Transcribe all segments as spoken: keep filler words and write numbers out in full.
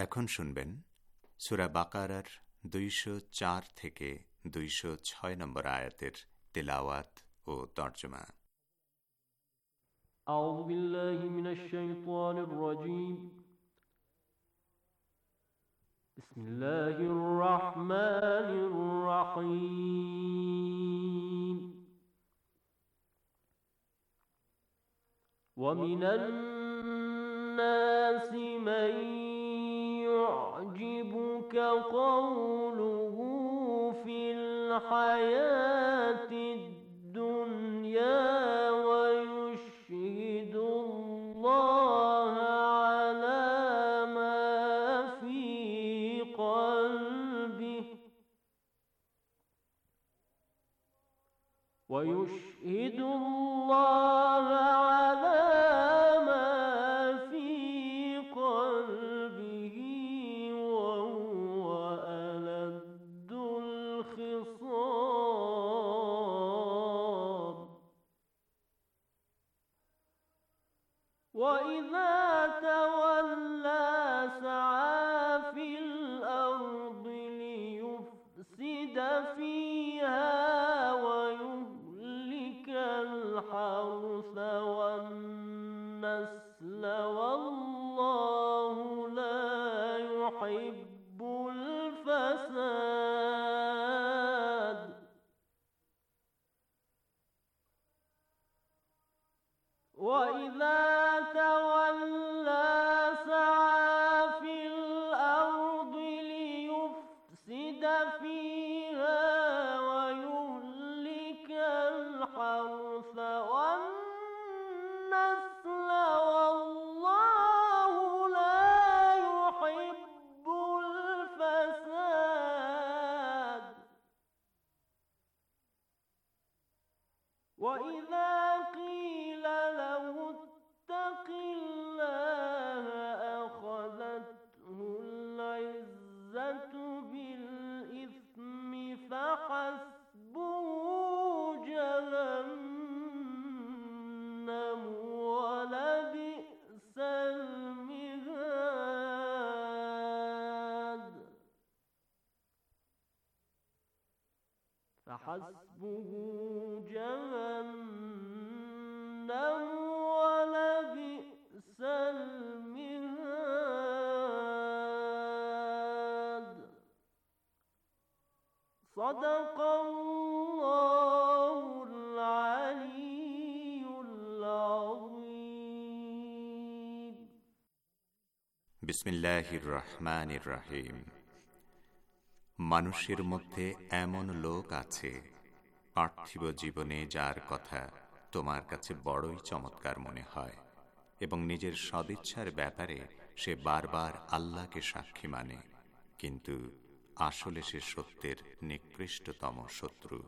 এখন শুনবেন সূরা বাকারার দুইশো চার থেকে দুইশো ছয় নম্বর আয়াতের তিলাওয়াত ও তর্জমা। আউযু বিল্লাহি মিনাশ শাইতানির রাজীম। বিসমিল্লাহির রাহমানির রাহিম। ওয়া মিনান নাসি মান ইউ'জিবুকা ক্বাউলুহু ফিল হায়াতিদ দুনিয়া ওয়া ইউশহিদুল্লাহা আলা মা ফি قلبه ويشهد الله على ما في قلبه وهو ألد الخصام وإذا تولى سعى في الأرض ليفسد فيها ويهلك الحرث والنسل والله لا يحب الفساد وإذا تولى سعى في الأرض ليفسد فيها ويهلك الحرث والنسل والله لا يحب الفساد وإذا قيل له اتق الله أخذته العزة بالإثم فحسبه جهنم ولبئس المهاد فحسبه جهنم ولبئس المهاد صدق الله العلي العظيم বিসমিল্লাহির রহমানির রহিম। মানুষের মধ্যে এমন লোক আছে পার্থিব জীবনে যার কথা তোমার কাছে বড়ই চমৎকার মনে হয় এবং নিজের সদিচ্ছার ব্যাপারে সে বারবার আল্লাহকে সাক্ষী মানে, কিন্তু আসলে সে সত্যের নিকৃষ্টতম শত্রু।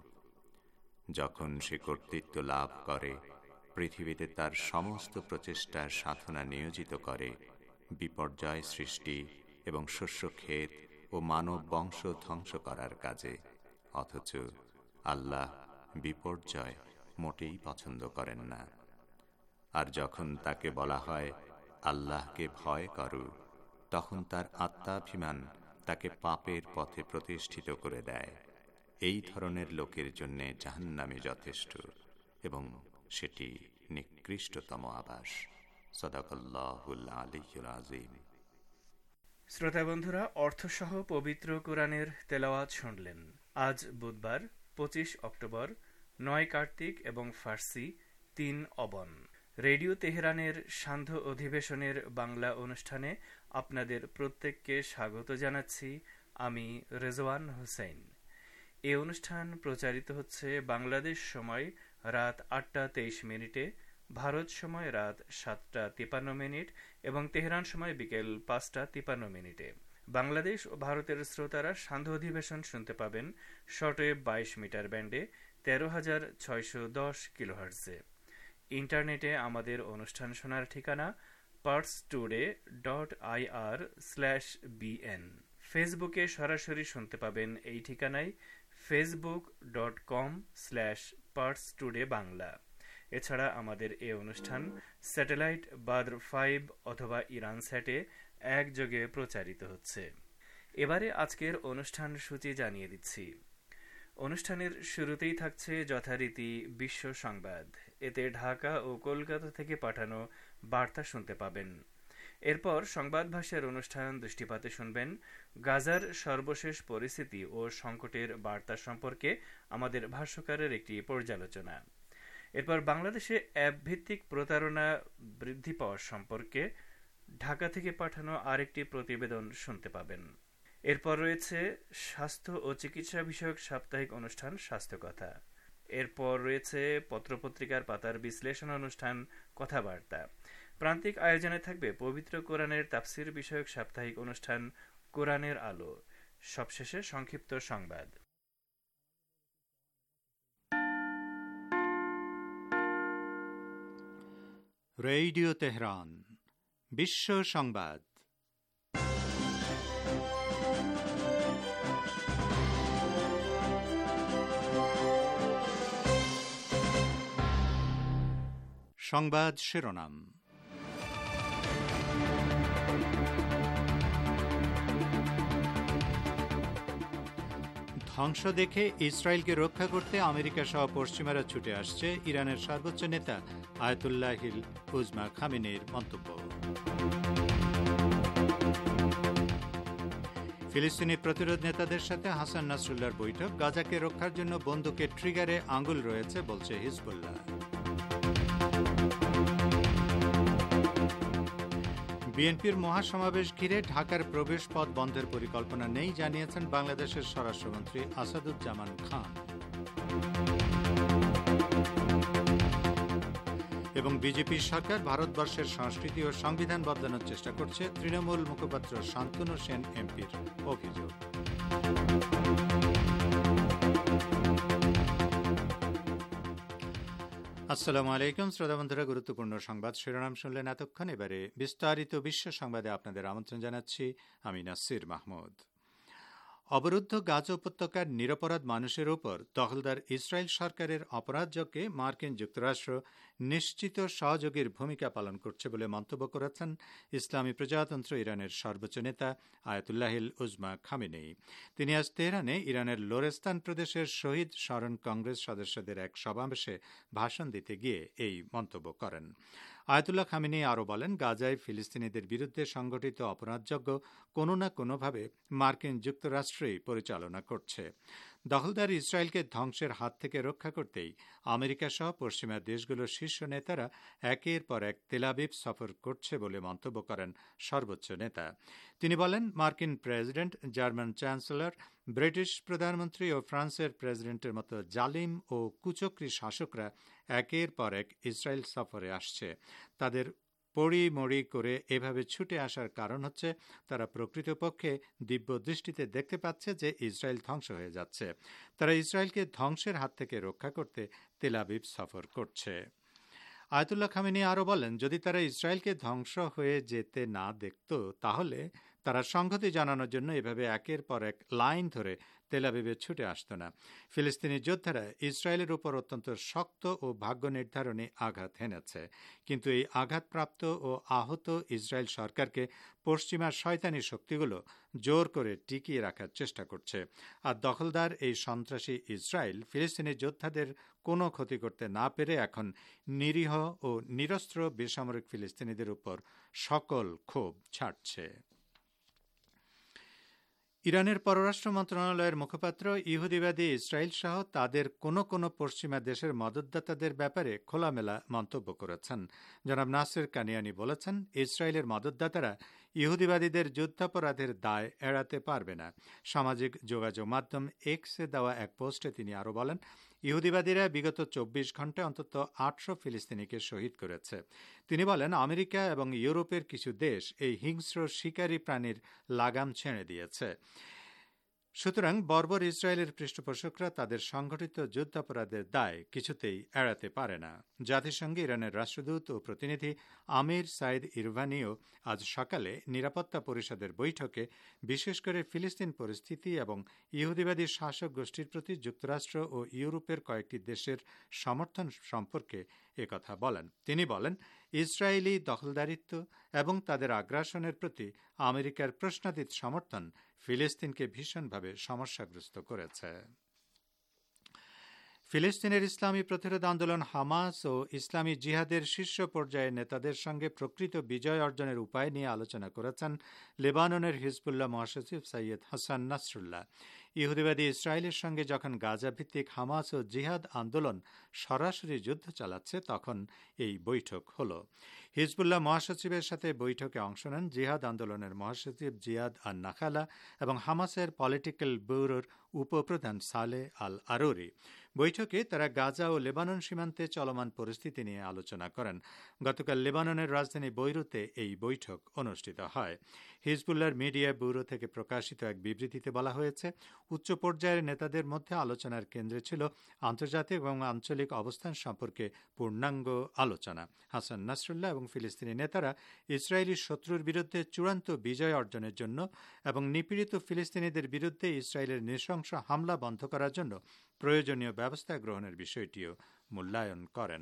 যখন সে কর্তৃত্ব লাভ করে, পৃথিবীতে তার সমস্ত প্রচেষ্টার সাধনা নিয়োজিত করে বিপর্যয় সৃষ্টি এবং শস্যক্ষেত ও মানব বংশ ধ্বংস করার কাজে, অথচ আল্লাহ বিপর্যয় মোটেই পছন্দ করেন না। আর যখন তাকে বলা হয় আল্লাহকে ভয় করো, তখন তার আত্মাভিমান তাকে পাপের পথে প্রতিষ্ঠিত করে দেয়। এই ধরনের লোকের জন্য জাহান্নামে যথেষ্ট এবং সেটি নিকৃষ্টতম আবাস। সাদাকাল্লাহুল আলিয়্যুল আযীম। শ্রোতা বন্ধুরা, অর্থসহ পবিত্র কোরআনের তেলাওয়াত শুনলেন। আজ বুধবার পঁচিশ অক্টোবর, নয় কার্তিক এবং ফার্সি তিন অবন। রেডিও তেহরানের সান্ধ্য অধিবেশনের বাংলা অনুষ্ঠানে আপনাদের প্রত্যেককে স্বাগত জানাচ্ছি। আমি রেজওয়ান হোসেন। এই অনুষ্ঠান প্রচারিত হচ্ছে বাংলাদেশ সময় রাত আটটা তেইশ মিনিটে, ভারত সময় রাত সাতটা তিপান্ন মিনিট এবং তেহরান সময় বিকেল পাঁচটা তিপান্ন মিনিটে। বাংলাদেশ ও ভারতের শ্রোতারা সান্ধ্য অধিবেশন শুনতে পাবেন শর্টওয়েভ বাইশ মিটার ব্যান্ডে তেরো হাজার ছয়শো দশ কিলোহার্টজে। ইন্টারনেটে আমাদের অনুষ্ঠান শোনার ঠিকানা Pars Today dot I R slash BN. ফেসবুকে সরাসরি শুনতে পাবেন এই ঠিকানায় Facebook dot com slash Pars Today Bangla. এছাড়া আমাদের এই অনুষ্ঠান স্যাটেলাইট বাদ্র ফাইভ অথবা ইরান স্যাটে একযোগে প্রচারিত হচ্ছে। এবারে আজকের অনুষ্ঠান সূচি জানিয়ে দিচ্ছি। অনুষ্ঠানের শুরুতেই থাকছে যথারীতি বিশ্ব সংবাদ। এতে ঢাকা ও কলকাতা থেকে পাঠানো বার্তা শুনতে পাবেন। এরপর সংবাদ ভাষার অনুষ্ঠান দৃষ্টিপাতে শুনবেন গাজার সর্বশেষ পরিস্থিতি ও সংকটের বার্তা সম্পর্কে আমাদের ভাষ্যকারের একটি পর্যালোচনা। এরপর বাংলাদেশে অ্যাপ ভিত্তিক প্রতারণা বৃদ্ধি পাওয়ার সম্পর্কে ঢাকা থেকে পাঠানো আরেকটি প্রতিবেদন শুনতে পাবেন। এরপর রয়েছে স্বাস্থ্য ও চিকিৎসা বিষয়ক সাপ্তাহিক অনুষ্ঠান স্বাস্থ্যকথা। এরপর রয়েছে পত্রপত্রিকার পাতার বিশ্লেষণ অনুষ্ঠান কথাবার্তা। প্রান্তিক আয়োজনে থাকবে পবিত্র কোরআনের তাফসির বিষয়ক সাপ্তাহিক অনুষ্ঠান কোরআনের আলো। সবশেষে সংক্ষিপ্ত সংবাদ। রেডিও তেহরান বিশ্ব সংবাদ। সংবাদ শিরোনাম। ধ্বংস দেখে ইসরায়েলকে রক্ষা করতে আমেরিকা সহ পশ্চিমারা ছুটে আসছে, ইরানের সর্বোচ্চ নেতা আয়াতুল্লাহিল উজমা খামেনেইর মন্তব্য। ফিলিস্তিনি প্রতিরোধ নেতাদের সাথে হাসান নাসরুল্লাহর বৈঠক, গাজাকে রক্ষার জন্য বন্দুকের ট্রিগারে আঙুল রয়েছে বলছে হিজবুল্লাহ। বিএনপির মহাসমাবেশ ঘিরে ঢাকার প্রবেশ পথ বন্ধের পরিকল্পনা নেই, জানিয়েছেন বাংলাদেশের স্বরাষ্ট্রমন্ত্রী আসাদুজ্জামান খান। এবং বিজেপি সরকার ভারতবর্ষের সংস্কৃতি ও সংবিধান বদলানোর চেষ্টা করছে, তৃণমূল মুখপাত্র শান্তনু সেন এমপির অভিযোগ। আসসালামু আলাইকুম শ্রোতা বন্ধুরা, গুরুত্বপূর্ণ সংবাদ শিরোনাম শুনলেন এতক্ষণ। এবারে বিস্তারিত বিশ্ব সংবাদে আপনাদের আমন্ত্রণ জানাচ্ছি আমি নাসির মাহমুদ। অবরুদ্ধ গাজা উপত্যকার নিরপরাধ মানুষের উপর দখলদার ইসরায়েল সরকারের অপরাধযজ্ঞে মার্কিন যুক্তরাষ্ট্র নিশ্চিত সহযোগীর ভূমিকা পালন করছে বলে মন্তব্য করেছেন ইসলামী প্রজাতন্ত্র ইরানের সর্বোচ্চ নেতা আয়াতুল্লাহিল উজমা খামেনেই। তিনি আজ তেহরানে ইরানের লোরেস্তান প্রদেশের শহীদ স্মরণ কংগ্রেস সদস্যদের এক সমাবেশে ভাষণ দিতে গিয়ে এই মন্তব্য করেন। আয়াতুল্লাহ খামেনেই আরও বলেন, গাজায় ফিলিস্তিনিদের বিরুদ্ধে সংগঠিত অপরাধযজ্ঞ কোনো না কোনোভাবে মার্কিন যুক্তরাষ্ট্রই পরিচালনা করছে। দখলদার ইসরায়েলকে ধ্বংসের হাত থেকে রক্ষা করতেই আমেরিকা সহ পশ্চিমা দেশগুলোর শীর্ষ নেতারা একের পর এক তেল আবিব সফর করছে বলে মন্তব্য করেন সর্বোচ্চ নেতা। তিনি বলেন, মার্কিন প্রেসিডেন্ট, জার্মান চ্যান্সেলর, ব্রিটিশ প্রধানমন্ত্রী ও ফ্রান্সের প্রেসিডেন্টের মতো জালিম ও কুচক্রী শাসকরা একের পর এক ইসরায়েল সফরে আসছে। তাদের পড়ি মড়ি করে এভাবে ছুটে আসার কারণ হচ্ছে তারা প্রকৃতপক্ষে দিব্য দৃষ্টিতে দেখতে পাচ্ছে যে ইসরায়েল ধ্বংস হয়ে যাচ্ছে। তারা ইসরায়েলকে ধ্বংসের হাত থেকে রক্ষা করতে তেল আবিব সফর করছে। আয়াতুল্লাহ খামেনি আরও বলেন, যদি তারা ইসরায়েলকে ধ্বংস হয়ে যেতে না দেখত তাহলে তারা সংহতি জানানোর জন্য এভাবে একের পর এক লাইন ধরে তেল আবিবে ছুটে আসত না। ফিলিস্তিনি যোদ্ধারা ইসরায়েলের উপর অত্যন্ত শক্ত ও ভাগ্য নির্ধারণী আঘাত হেনেছে, কিন্তু এই আঘাতপ্রাপ্ত ও আহত ইসরায়েল সরকারকে পশ্চিমা শয়তানি শক্তিগুলো জোর করে টিকিয়ে রাখার চেষ্টা করছে। আর দখলদার এই সন্ত্রাসী ইসরায়েল ফিলিস্তিনি যোদ্ধাদের কোনো ক্ষতি করতে না পেরে এখন নিরীহ ও নিরস্ত্র বেসামরিক ফিলিস্তিনিদের উপর সকল ক্ষোভ ছাড়ছে। ইরানের পররাষ্ট্র মন্ত্রণালয়ের মুখপাত্র ইহুদিবাদী ইসরায়েল সহ তাদের কোনো কোনো পশ্চিমা দেশের মদতদাতাদের ব্যাপারে খোলামেলা মন্তব্য করেছেন। জনাব নাসির কানিয়ানি বলেছেন, ইসরায়েলের মদতদাতারা ইহুদিবাদীদের যুদ্ধাপরাধের দায় এড়াতে পারবে না। সামাজিক যোগাযোগ মাধ্যম এক্সে দেওয়া এক পোস্টে তিনি আরও বলেন, ইহুদিবাদীরা বিগত চব্বিশ ঘন্টায় অন্তত আটশো ফিলিস্তিনিকে শহীদ করেছে। তিনি বলেন, আমেরিকা এবং ইউরোপের কিছু দেশ এই হিংস্র শিকারী প্রাণীর লাগাম ছেড়ে দিয়েছে। সুতরাং বর্বর ইসরায়েলের পৃষ্ঠপোষকরা তাদের সংগঠিত যুদ্ধাপরাধের দায় কিছুতেই এড়াতে পারে না। জাতিসংঘে ইরানের রাষ্ট্রদূত ও প্রতিনিধি আমির সাইদ ইরভানিও আজ সকালে নিরাপত্তা পরিষদের বৈঠকে বিশেষ করে ফিলিস্তিন পরিস্থিতি এবং ইহুদিবাদী শাসক গোষ্ঠীর প্রতি যুক্তরাষ্ট্র ও ইউরোপের কয়েকটি দেশের সমর্থন সম্পর্কে একথা বলেন। তিনি বলেন, ইসরায়েলি দখলদারিত্ব এবং তাদের আগ্রাসনের প্রতি আমেরিকার প্রশ্নাতীত সমর্থন ফিলিস্তিনকে ভীষণভাবে সমস্যাগ্রস্ত করেছে। ফিলিস্তিনের ইসলামী প্রতিরোধ আন্দোলন হামাস ও ইসলামী জিহাদের শীর্ষ পর্যায়ের নেতাদের সঙ্গে প্রকৃত বিজয় অর্জনের উপায় নিয়ে আলোচনা করেছেন লেবাননের হিজবুল্লাহ মহাসচিব সৈয়দ হাসান নাসরুল্লাহ। ইহুদিবাদী ইসরায়েলের সঙ্গে যখন গাজা ভিত্তিক হামাস ও জিহাদ আন্দোলন সরাসরি যুদ্ধ চালাচ্ছে তখন এই বৈঠক হল। হিজবুল্লাহ মহাসচিবের সাথে বৈঠকে অংশ নেন জিহাদ আন্দোলনের মহাসচিব জিয়াদ আল নাখালা এবং হামাসের পলিটিক্যাল ব্যুরোর উপপ্রধান সালে আল আরোরি। বৈঠকে তারা গাজা ও লেবানন সীমান্তে চলমান পরিস্থিতি নিয়ে আলোচনা করেন। গতকাল লেবাননের রাজধানী বৈরুতে এই বৈঠক অনুষ্ঠিত হয়। হিজবুল্লাহর মিডিয়া ব্যুরো থেকে প্রকাশিত এক বিবৃতিতে বলা হয়েছে, উচ্চ পর্যায়ের নেতাদের মধ্যে আলোচনার কেন্দ্রে ছিল আন্তর্জাতিক এবং আঞ্চলিক অবস্থান সম্পর্কে পূর্ণাঙ্গ আলোচনা। হাসান নাসরুল্লাহ এবং ফিলিস্তিনি নেতারা ইসরায়েলি শত্রুর বিরুদ্ধে চূড়ান্ত বিজয় অর্জনের জন্য এবং নিপীড়িত ফিলিস্তিনিদের বিরুদ্ধে ইসরায়েলের নৃশংস হামলা বন্ধ করার জন্য প্রয়োজনীয় ব্যবস্থা গ্রহণের বিষয়টিও মূল্যায়ন করেন।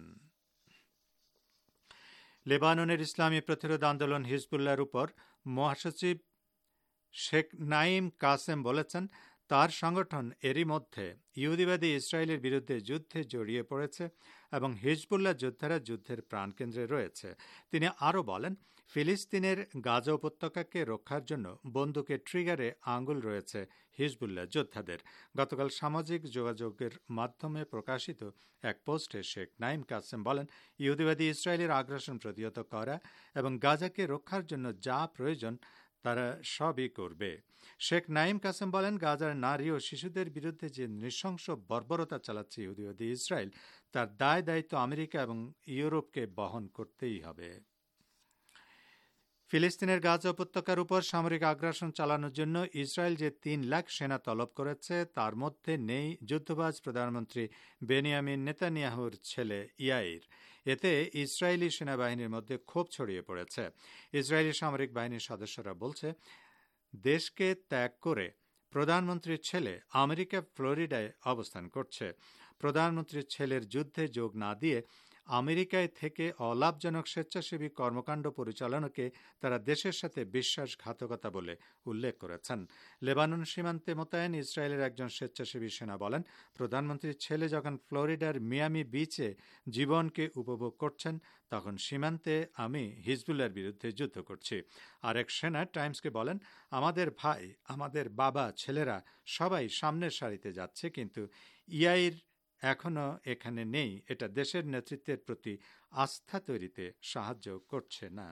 লেবাননের ইসলামী প্রতিরোধ আন্দোলন হিজবুল্লাহর উপর মহাসচিব শেখ নাইম কাসেম বলেছেন, তার সংগঠন এরই মধ্যে ইহুদিবাদী ইসরায়েলের বিরুদ্ধে যুদ্ধে জড়িয়ে পড়েছে এবং হিজবুল্লাহ যোদ্ধারা যুদ্ধের প্রাণকেন্দ্রে রয়েছে। তিনি আরও বলেন, ফিলিস্তিনের গাজা উপত্যকাকে রক্ষার জন্য বন্দুকের ট্রিগারে আঙুল রয়েছে হিজবুল্লাহ যোদ্ধাদের। গতকাল সামাজিক যোগাযোগের মাধ্যমে প্রকাশিত এক পোস্টে শেখ নাইম কাসেম বলেন, ইহুদিবাদী ইসরায়েলের আগ্রাসন প্রতিহত করা এবং গাজাকে রক্ষার জন্য যা প্রয়োজন তারা সবই করবে। শেখ নাইম কাসেম বলেন, গাজার নারী ও শিশুদের বিরুদ্ধে যে নৃশংস বর্বরতা চালাচ্ছে ইহুদিবাদী ইসরায়েল, তার দায় দায়িত্ব আমেরিকা এবং ইউরোপকে বহন করতেই হবে। ফিলিস্তিনের গাজা উপত্যকার উপর সামরিক আগ্রাসন চালানোর জন্য ইসরায়েল যে তিন লাখ সেনা তলব করেছে তার মধ্যে নেই যুদ্ধবাজ প্রধানমন্ত্রী বেনিয়ামিন নেতানিয়াহুর ছেলে ইয়াইর। এতে ইসরায়েলি সেনাবাহিনীর মধ্যে ক্ষোভ ছড়িয়ে পড়েছে। ইসরায়েলি সামরিক বাহিনীর সদস্যরা বলছে, দেশকে ত্যাগ করে প্রধানমন্ত্রীর ছেলে আমেরিকা ফ্লোরিডায় অবস্থান করছে। প্রধানমন্ত্রীর ছেলের যুদ্ধে যোগ না দিয়ে আমেরিকায় থেকে অলাভজনক স্বেচ্ছাসেবী কর্মকাণ্ড পরিচালনাকে তারা দেশের সাথে বিশ্বাসঘাতকতা বলে উল্লেখ করেছেন। লেবানন সীমান্তে মোতায়েন ইসরায়েলের একজন স্বেচ্ছাসেবী সেনা বলেন, প্রধানমন্ত্রীর ছেলে যখন ফ্লোরিডার মিয়ামি বিচে জীবনকে উপভোগ করছেন তখন সীমান্তে আমি হিজবুল্লাহর বিরুদ্ধে যুদ্ধ করছি। আরেক সেনা টাইমসকে বলেন, আমাদের ভাই, আমাদের বাবা, ছেলেরা সবাই সামনের সারিতে যাচ্ছে, কিন্তু ইয়াইর এখনো এখানে নেই। এটা দেশের নেতৃত্বের প্রতি আস্থা তৈরিতে সাহায্য করছে না।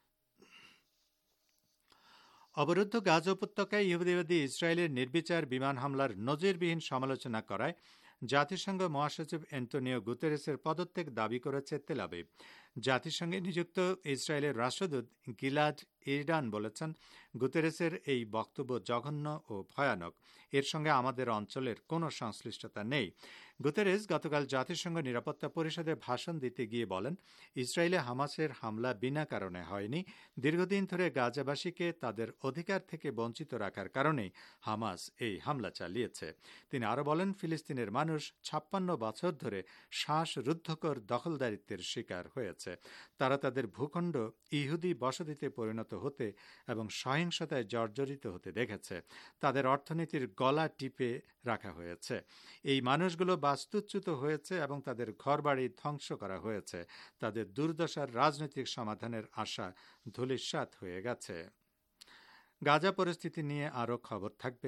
অবরুদ্ধ গাজা উপত্যকায় ইহুদিবাদী ইসরায়েলের নির্বিচার বিমান হামলার নজিরবিহীন সমালোচনা করায় জাতিসংঘ মহাসচিব অ্যান্টোনিও গুতেরেসের পদত্যাগ দাবি করেছে তেল আবিব। জাতিসংঘে নিযুক্ত ইসরায়েলের রাষ্ট্রদূত গিলাদ ইরডান বলেছেন, গুতেরেসের এই বক্তব্য জঘন্য ও ভয়ানক। এর সঙ্গে আমাদের অঞ্চলের কোনো সংশ্লিষ্টতা নেই। গুতেরেস গতকাল জাতিসংঘ নিরাপত্তা পরিষদে ভাষণ দিতে গিয়ে বলেন, ইসরায়েলে হামাসের হামলা বিনা কারণে হয়নি। দীর্ঘদিন ধরে গাজাবাসীকে তাদের অধিকার থেকে বঞ্চিত রাখার কারণেই হামাস এই হামলা চালিয়েছে। তিনি আরও বলেন, ফিলিস্তিনের মানুষ ছাপ্পান্ন বছর ধরে শ্বাসরুদ্ধকর দখলদারিত্বের শিকার হয়েছে। তারা তাদের ভূখণ্ড ইহুদি বসতিতে পরিণত হতে এবং সহিংসতায় জর্জরিত হতে দেখেছে। তাদের অর্থনীতির গলা টিপে রাখা হয়েছে। এই মানুষগুলো বাস্তুচ্যুত হয়েছে এবং তাদের ঘরবাড়ি ধ্বংস করা হয়েছে। তাদের দুর্দশার রাজনৈতিক সমাধানের আশা ধূলিসাৎ হয়ে গেছে। গাজা পরিস্থিতি নিয়ে আরও খবর থাকবে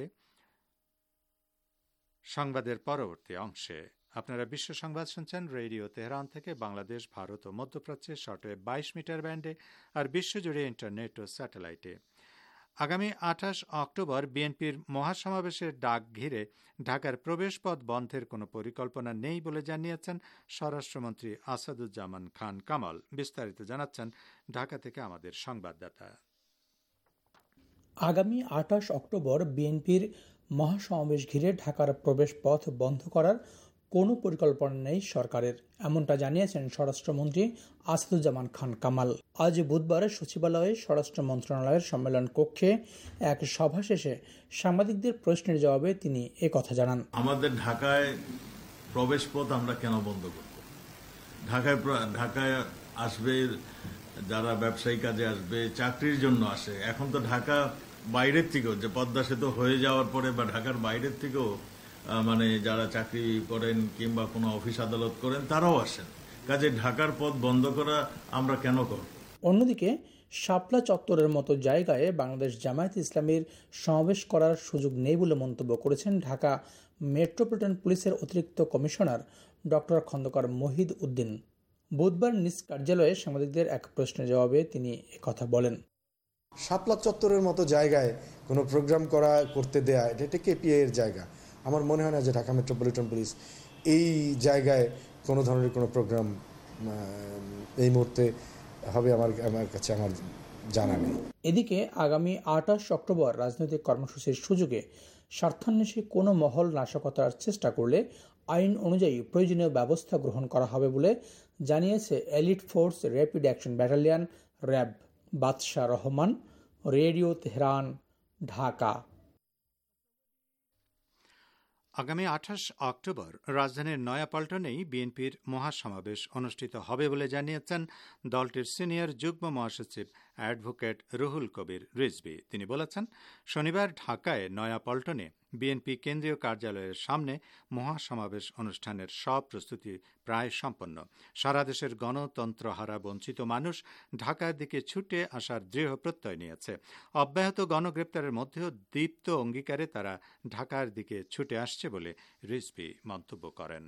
সংবাদের পরবর্তী অংশে। আপনারা বিশ্ব সংবাদ শুনছেন রেডিও তেহরান থেকে। বাংলাদেশ, ভারত ও মধ্যপ্রাচ্যে শর্টওয়েভ বাইশ মিটার ব্যান্ডে আর বিশ্বজুড়ে ইন্টারনেট ও স্যাটেলাইটে। আগামী আঠাশ অক্টোবর বিএনপির মহাসমাবেশের ডাক ঘিরে ঢাকার প্রবেশপথ বন্ধের কোনো পরিকল্পনা নেই বলে জানিয়েছেন স্বরাষ্ট্রমন্ত্রী আসাদুজ্জামান খান কামাল। বিস্তারিত জানাচ্ছেন ঢাকা থেকে আমাদের সংবাদদাতা। আগামী আঠাশ অক্টোবর বিএনপির মহাসমাবেশ ঘিরে ঢাকার প্রবেশ পথ বন্ধ করার কোনো পরিকল্পনা নেই সরকারের, এমনটা জানিয়েছেন স্বরাষ্ট্রমন্ত্রী আসাদুজ্জামান খান কামাল। আজ বুধবার সচিবালয়ে স্বরাষ্ট্র মন্ত্রণালয়ের সম্মেলন কক্ষে এক সভা শেষে সাংবাদিকদের প্রশ্নের জবাবে তিনি একথা জানান। আমাদের ঢাকায় প্রবেশ পথ আমরা কেন বন্ধ করব? ঢাকায় ঢাকায় আসবে যারা ব্যবসায়ী কাজে আসবে, চাকরির জন্য আসে। এখন তো ঢাকা বাইরের থেকেও, যে পদ্মা সেতু হয়ে যাওয়ার পরে বা ঢাকার বাইরের থেকেও মানে যারা চাকরি করেন কিংবা কোনো অফিস আদালত করেন তারাও আসেন। কাজে ঢাকার পথ বন্ধ করা আমরা কেন করব? অন্যদিকে শাপলা চত্বরের মতো জায়গায় বাংলাদেশ জামায়াতে ইসলামীর সমাবেশ করার সুযোগ নেই বলে মন্তব্য করেছেন ঢাকা মেট্রোপলিটন পুলিশের অতিরিক্ত কমিশনার ডক্টর খন্দকার মহিদ উদ্দিন। বুধবার নিজ কার্যালয়ে সাংবাদিকদের এক প্রশ্নের জবাবে তিনি একথা বলেন। শাপলা চত্বরের মতো জায়গায় কোনো প্রোগ্রাম করা করতে দেয়া, এটা একটা কেপিআই এর জায়গা। আমার মনে হয় না যে ঢাকা মেট্রোপলিটন পুলিশ এই জায়গায় কোনো ধরনের কোনো প্রোগ্রাম এই মুহূর্তে হবে, আমার আমার কাছে আমার জানা নেই। এদিকে আগামী আঠাশ অক্টোবর রাজনৈতিক কর্মসূচির সুযোগে স্বার্থান্বেষী কোনো মহল নাশকতার চেষ্টা করলে আইন অনুযায়ী প্রয়োজনীয় ব্যবস্থা গ্রহণ করা হবে বলে জানিয়েছে elite force rapid action battalion RAB. Badshah Rahman, radio Tehran, Dhaka. আগামী আঠাশ অক্টোবর রাজধানীর নয়াপল্টনেই বিএনপির মহাসমাবেশ অনুষ্ঠিত হবে বলে জানিয়েছেন দলটির সিনিয়র যুগ্ম মহাসচিব অ্যাডভোকেট রুহুল কবির রিজভী। তিনি বলেছেন, শনিবার ঢাকায় নয়াপল্টনে বিএনপি কেন্দ্রীয় কার্যালয়ের সামনে মহাসমাবেশ অনুষ্ঠানের সব প্রস্তুতি প্রায় সম্পন্ন। সারা দেশের গণতন্ত্রহারা বঞ্চিত মানুষ ঢাকার দিকে ছুটে আসার দৃঢ় প্রত্যয় নিয়েছে। অব্যাহত গণগ্রেপ্তারের মধ্যেও দীপ্ত অঙ্গীকারে তারা ঢাকার দিকে ছুটে আসছে বলে রিজভী মন্তব্য করেন।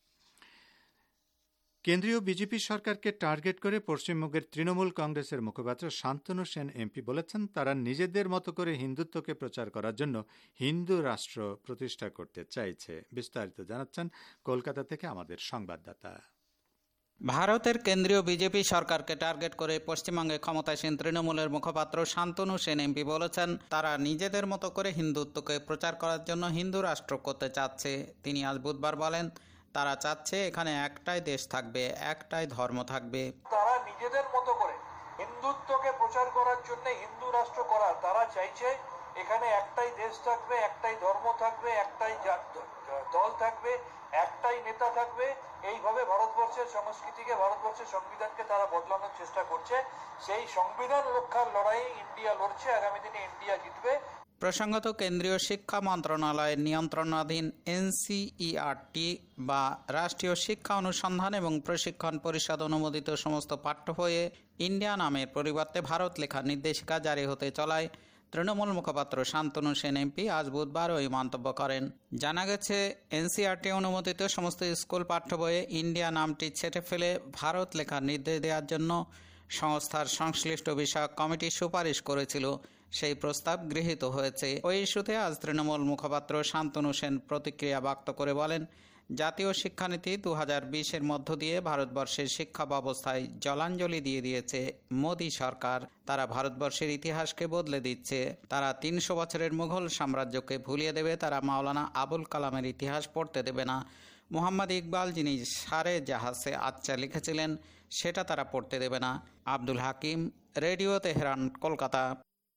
কেন্দ্রীয় বিজেপি সরকারকে টার্গেট করে পশ্চিমবঙ্গের তৃণমূল কংগ্রেসের মুখপাত্র শান্তনু সেন এমপি বলেছেন, তারা নিজেদের মতো করে হিন্দুত্বকে প্রচার করার জন্য হিন্দু রাষ্ট্র প্রতিষ্ঠা করতে চাইছে। বিস্তারিত জানাচ্ছেন কলকাতা থেকে আমাদের সংবাদদাতা। ভারতের কেন্দ্রীয় বিজেপি সরকারকে টার্গেট করে পশ্চিমবঙ্গে ক্ষমতাসীন তৃণমূলের মুখপাত্র শান্তনু সেন এমপি বলেছেন, তারা নিজেদের মতো করে হিন্দুত্বকে প্রচার করার জন্য হিন্দু রাষ্ট্র করতে চাচ্ছে। তিনি আজ বুধবার বলেন, তারা চাচ্ছে এখানে একটাই দেশ থাকবে, একটাই ধর্ম থাকবে। তারা নিজেদের মতো করে হিন্দুত্বকে প্রচার করার জন্য হিন্দু রাষ্ট্র করা, তারা চাইছে এখানে একটাই দেশ থাকবে, একটাই ধর্ম থাকবে, একটাই দল থাকবে, একটাই নেতা থাকবে। এইভাবে ভারতবর্ষের সংস্কৃতিকে, ভারতবর্ষের সংবিধানকে তারা বদলানোর চেষ্টা করছে। সেই সংবিধান রক্ষার লড়াই ইন্ডিয়া লড়ছে, আগামী দিনে ইন্ডিয়া জিতবে। প্রসঙ্গত, কেন্দ্রীয় শিক্ষা মন্ত্রণালয়ের নিয়ন্ত্রণাধীন এনসিইআরটি বা রাষ্ট্রীয় শিক্ষা অনুসন্ধান এবং প্রশিক্ষণ পরিষদ অনুমোদিত সমস্ত পাঠ্য বইয়ে ইন্ডিয়া নামের পরিবর্তে ভারত লেখার নির্দেশিকা জারি হতে চলায় তৃণমূল মুখপাত্র শান্তনু সেন এমপি আজ বুধবার ওই মন্তব্য করেন। জানা গেছে, এনসিইআরটি অনুমোদিত সমস্ত স্কুল পাঠ্য বইয়ে ইন্ডিয়া নামটি ছেঁটে ফেলে ভারত লেখার নির্দেশ দেওয়ার জন্য সংস্থার সংশ্লিষ্ট বিষয়ক কমিটি সুপারিশ করেছিল। সেই প্রস্তাব গৃহীত হয়েছে। ওই ইস্যুতে আজ তৃণমূল মুখপাত্র শান্তনু সেন প্রতিক্রিয়া ব্যক্ত করে বলেন, জাতীয় শিক্ষানীতি দু হাজার বিশের মধ্য দিয়ে ভারতবর্ষের শিক্ষা ব্যবস্থায় জলাঞ্জলি দিয়ে দিয়েছে মোদী সরকার। তারা ভারতবর্ষের ইতিহাসকে বদলে দিচ্ছে। তারা তিনশো বছরের মুঘল সাম্রাজ্যকে ভুলিয়ে দেবে। তারা মাওলানা আবুল কালামের ইতিহাস পড়তে দেবে না। মুহাম্মদ ইকবাল যিনি সারে জাহাজে আচ্ছা লিখেছিলেন সেটা তারা পড়তে দেবে না। Abdul Hakim, radio Tehran, Kolkata.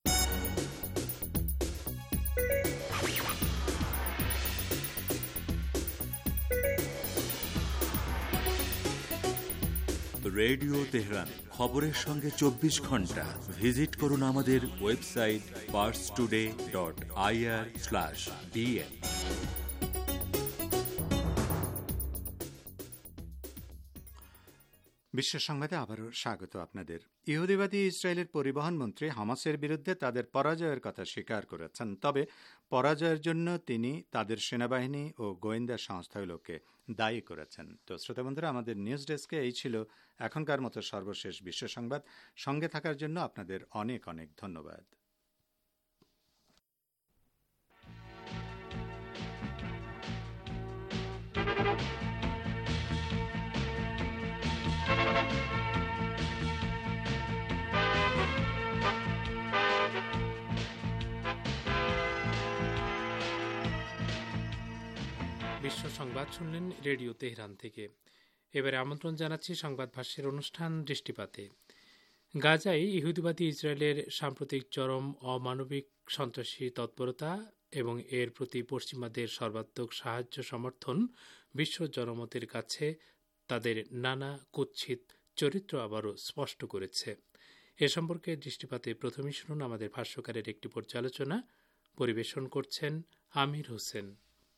Radio Tehran, খবরের সঙ্গে চব্বিশ ঘন্টা। ভিজিট করুন আমাদের website Pars Today dot IR slash DN. বিশ্ব সংবাদে আবারও স্বাগত আপনাদের। ইহুদিবাদী ইসরায়েলের পরিবহন মন্ত্রী হামাসের বিরুদ্ধে তাদের পরাজয়ের কথা স্বীকার করেছেন, তবে পরাজয়ের জন্য তিনি তাদের সেনাবাহিনী ও গোয়েন্দা সংস্থাগুলোকে দায়ী করেছেন। তো শ্রোতা বন্ধুরা, আমাদের নিউজ ডেস্কে এই ছিল এখনকার মতো সর্বশেষ বিশ্ব সংবাদ। সঙ্গে থাকার জন্য আপনাদের অনেক অনেক ধন্যবাদ। বিশ্ব সংবাদ শুনলেন রেডিও তেহরান থেকে। এবারে আমন্ত্রণ জানাচ্ছি সংবাদ ভাষ্যের অনুষ্ঠান দৃষ্টিপাতে। গাজায় ইহুদিবাদী ইসরায়েলের সাম্প্রতিক চরম অমানবিক সন্ত্রাসী তৎপরতা এবং এর প্রতি পশ্চিমাদের সর্বাত্মক সাহায্য সমর্থন বিশ্ব জনমতের কাছে তাদের নানা কুৎসিত চরিত্র আবারও স্পষ্ট করেছে। এ সম্পর্কে দৃষ্টিপাতে প্রথমেই শুনুন আমাদের ভাষ্যকারের একটি পর্যালোচনা। পরিবেশন করছেন আমির হোসেন।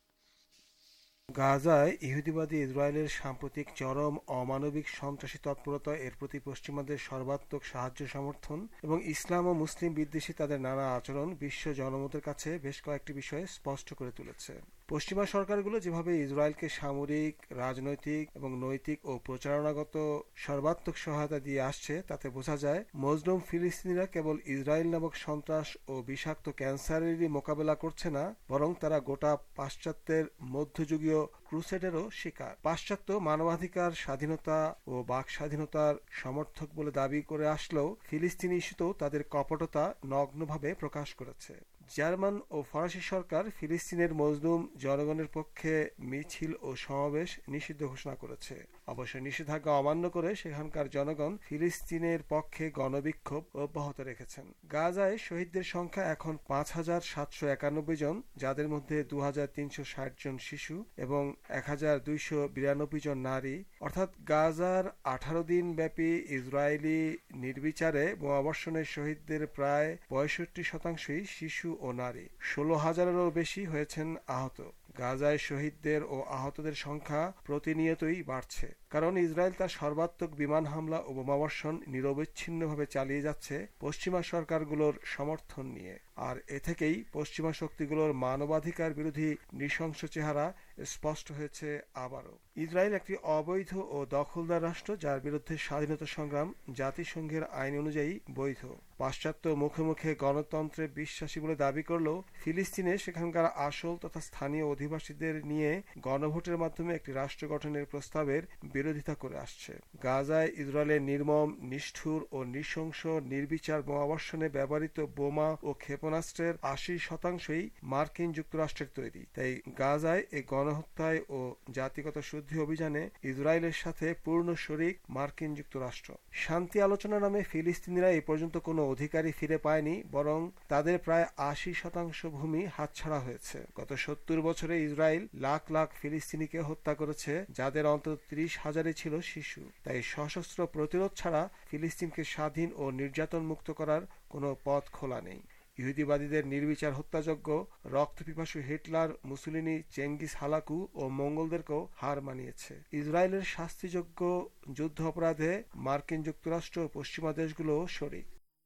গাজায় ইহুদিবাদী ইসরায়েলের সাম্প্রতিক চরম অমানবিক সন্ত্রাসী তৎপরতা, এর প্রতি পশ্চিমাদের সর্বাত্মক সাহায্য সমর্থন এবং ইসলাম ও মুসলিম বিদ্বেষী তাদের নানা আচরণ বিশ্ব জনমতের কাছে বেশ কয়েকটি বিষয়ে স্পষ্ট করে তুলেছে। পশ্চিমা সরকারগুলো যেভাবে ইসরায়েলকে সামরিক, রাজনৈতিক এবং নৈতিক ও প্রচারণাগত সর্বাত্মক সহায়তা দিয়ে আসছে, তাতে বোঝা যায় মজলুম ফিলিস্তিনিরা কেবল ইসরায়েল নামক সন্ত্রাস ও বিষাক্ত ক্যান্সারেরই মোকাবেলা করছে না, বরং তারা গোটা পাশ্চাত্যের মধ্যযুগীয় ক্রুসেডেরও শিকার। পাশ্চাত্য মানবাধিকার, স্বাধীনতা ও বাক স্বাধীনতার সমর্থক বলে দাবি করে আসলেও ফিলিস্তিনি ইস্যুতেও তাদের কপটতা নগ্নভাবে প্রকাশ করেছে। জার্মান ও ফরাসি সরকার ফিলিস্তিনের মজলুম জনগণের পক্ষে মিছিল ও সমাবেশ নিষিদ্ধ ঘোষণা করেছে। অবশ্য নিষেধাজ্ঞা অমান্য করে সেখানকার জনগণ ফিলিস্তিনের পক্ষে গণবিক্ষোভ অব্যাহত রেখেছেন। গাজায় শহীদদের সংখ্যা এখন পাঁচ হাজার সাতশো একানব্বই জন, যাদের মধ্যে দু হাজার তিনশো ষাট জন শিশু এবং এক হাজার দুইশো বিরানব্বই জন নারী। অর্থাৎ গাজার আঠারো দিন ব্যাপী ইসরায়েলি নির্বিচারে বোমাবর্ষণের শহীদদের প্রায় পঁয়ষট্টি শতাংশই শিশু ও নারী। ষোলো হাজারেরও বেশি হয়েছেন আহত। গাজায় শহীদদের ও আহতদের সংখ্যা প্রতিনিয়তই বাড়ছে, কারণ ইসরায়েল তার সর্বাত্মক বিমান হামলা ও বোমাবর্ষণ নিরবচ্ছিন্নভাবে চালিয়ে যাচ্ছে পশ্চিমা সরকারগুলোর সমর্থন নিয়ে। আর এ থেকেই পশ্চিমা শক্তিগুলোর মানবাধিকার বিরোধী নৃশংস চেহারা স্পষ্ট হয়েছে আবারও। ইসরায়েল একটি অবৈধ ও দখলদার রাষ্ট্র, যার বিরুদ্ধে স্বাধীনতা সংগ্রাম জাতিসংঘের আইন অনুযায়ী বৈধ। পাশ্চাত্য মুখে মুখে গণতন্ত্রে বিশ্বাসী বলে দাবি করলেও ফিলিস্তিনে সেখানকার আসল তথা স্থানীয় অধিবাসীদের নিয়ে গণভোটের মাধ্যমে একটি রাষ্ট্র গঠনের প্রস্তাবের বিরোধিতা করে আসছে। গাজায় ইসরায়েলের নির্মম, নিষ্ঠুর ও নৃশংস নির্বিচার বোমাবর্ষণে ব্যবহৃত বোমা ও ক্ষেপণাস্ত্রের আশি শতাংশই মার্কিন যুক্তরাষ্ট্রের তৈরি। তাই গাজায় এই গণহত্যায় ও জাতিগত শুদ্ধি অভিযানে ইসরায়েলের সাথে পূর্ণ শরিক মার্কিন যুক্তরাষ্ট্র। শান্তি আলোচনার নামে ফিলিস্তিনিরা এই পর্যন্ত কোনো অধিকারই ফিরে পায়নি, বরং তাদের প্রায় আশি শতাংশ ভূমি হাতছাড়া হয়েছে। গত সত্তর বছরে ইসরায়েল লাখ লাখ ফিলিস্তিনিকে হত্যা করেছে, যাদের অন্তত ত্রিশ হাজারে ছিল শিশু। তাই সশস্ত্র প্রতিরোধ ছাড়া ফিলিস্তিনকে স্বাধীন ও নির্যাতন মুক্ত করার কোনো পথ খোলা নেই। ইহুদিবাদীদের নির্বিচার হত্যাযজ্ঞ রক্তপিপাসু হিটলার, মুসুলিনি, চেঙ্গিস হালাকু ও মঙ্গলদেরকেও হার মানিয়েছে। ইসরায়েলের শাস্তিযোগ্য যুদ্ধ অপরাধে মার্কিন যুক্তরাষ্ট্র ও পশ্চিমা দেশগুলো শরিক।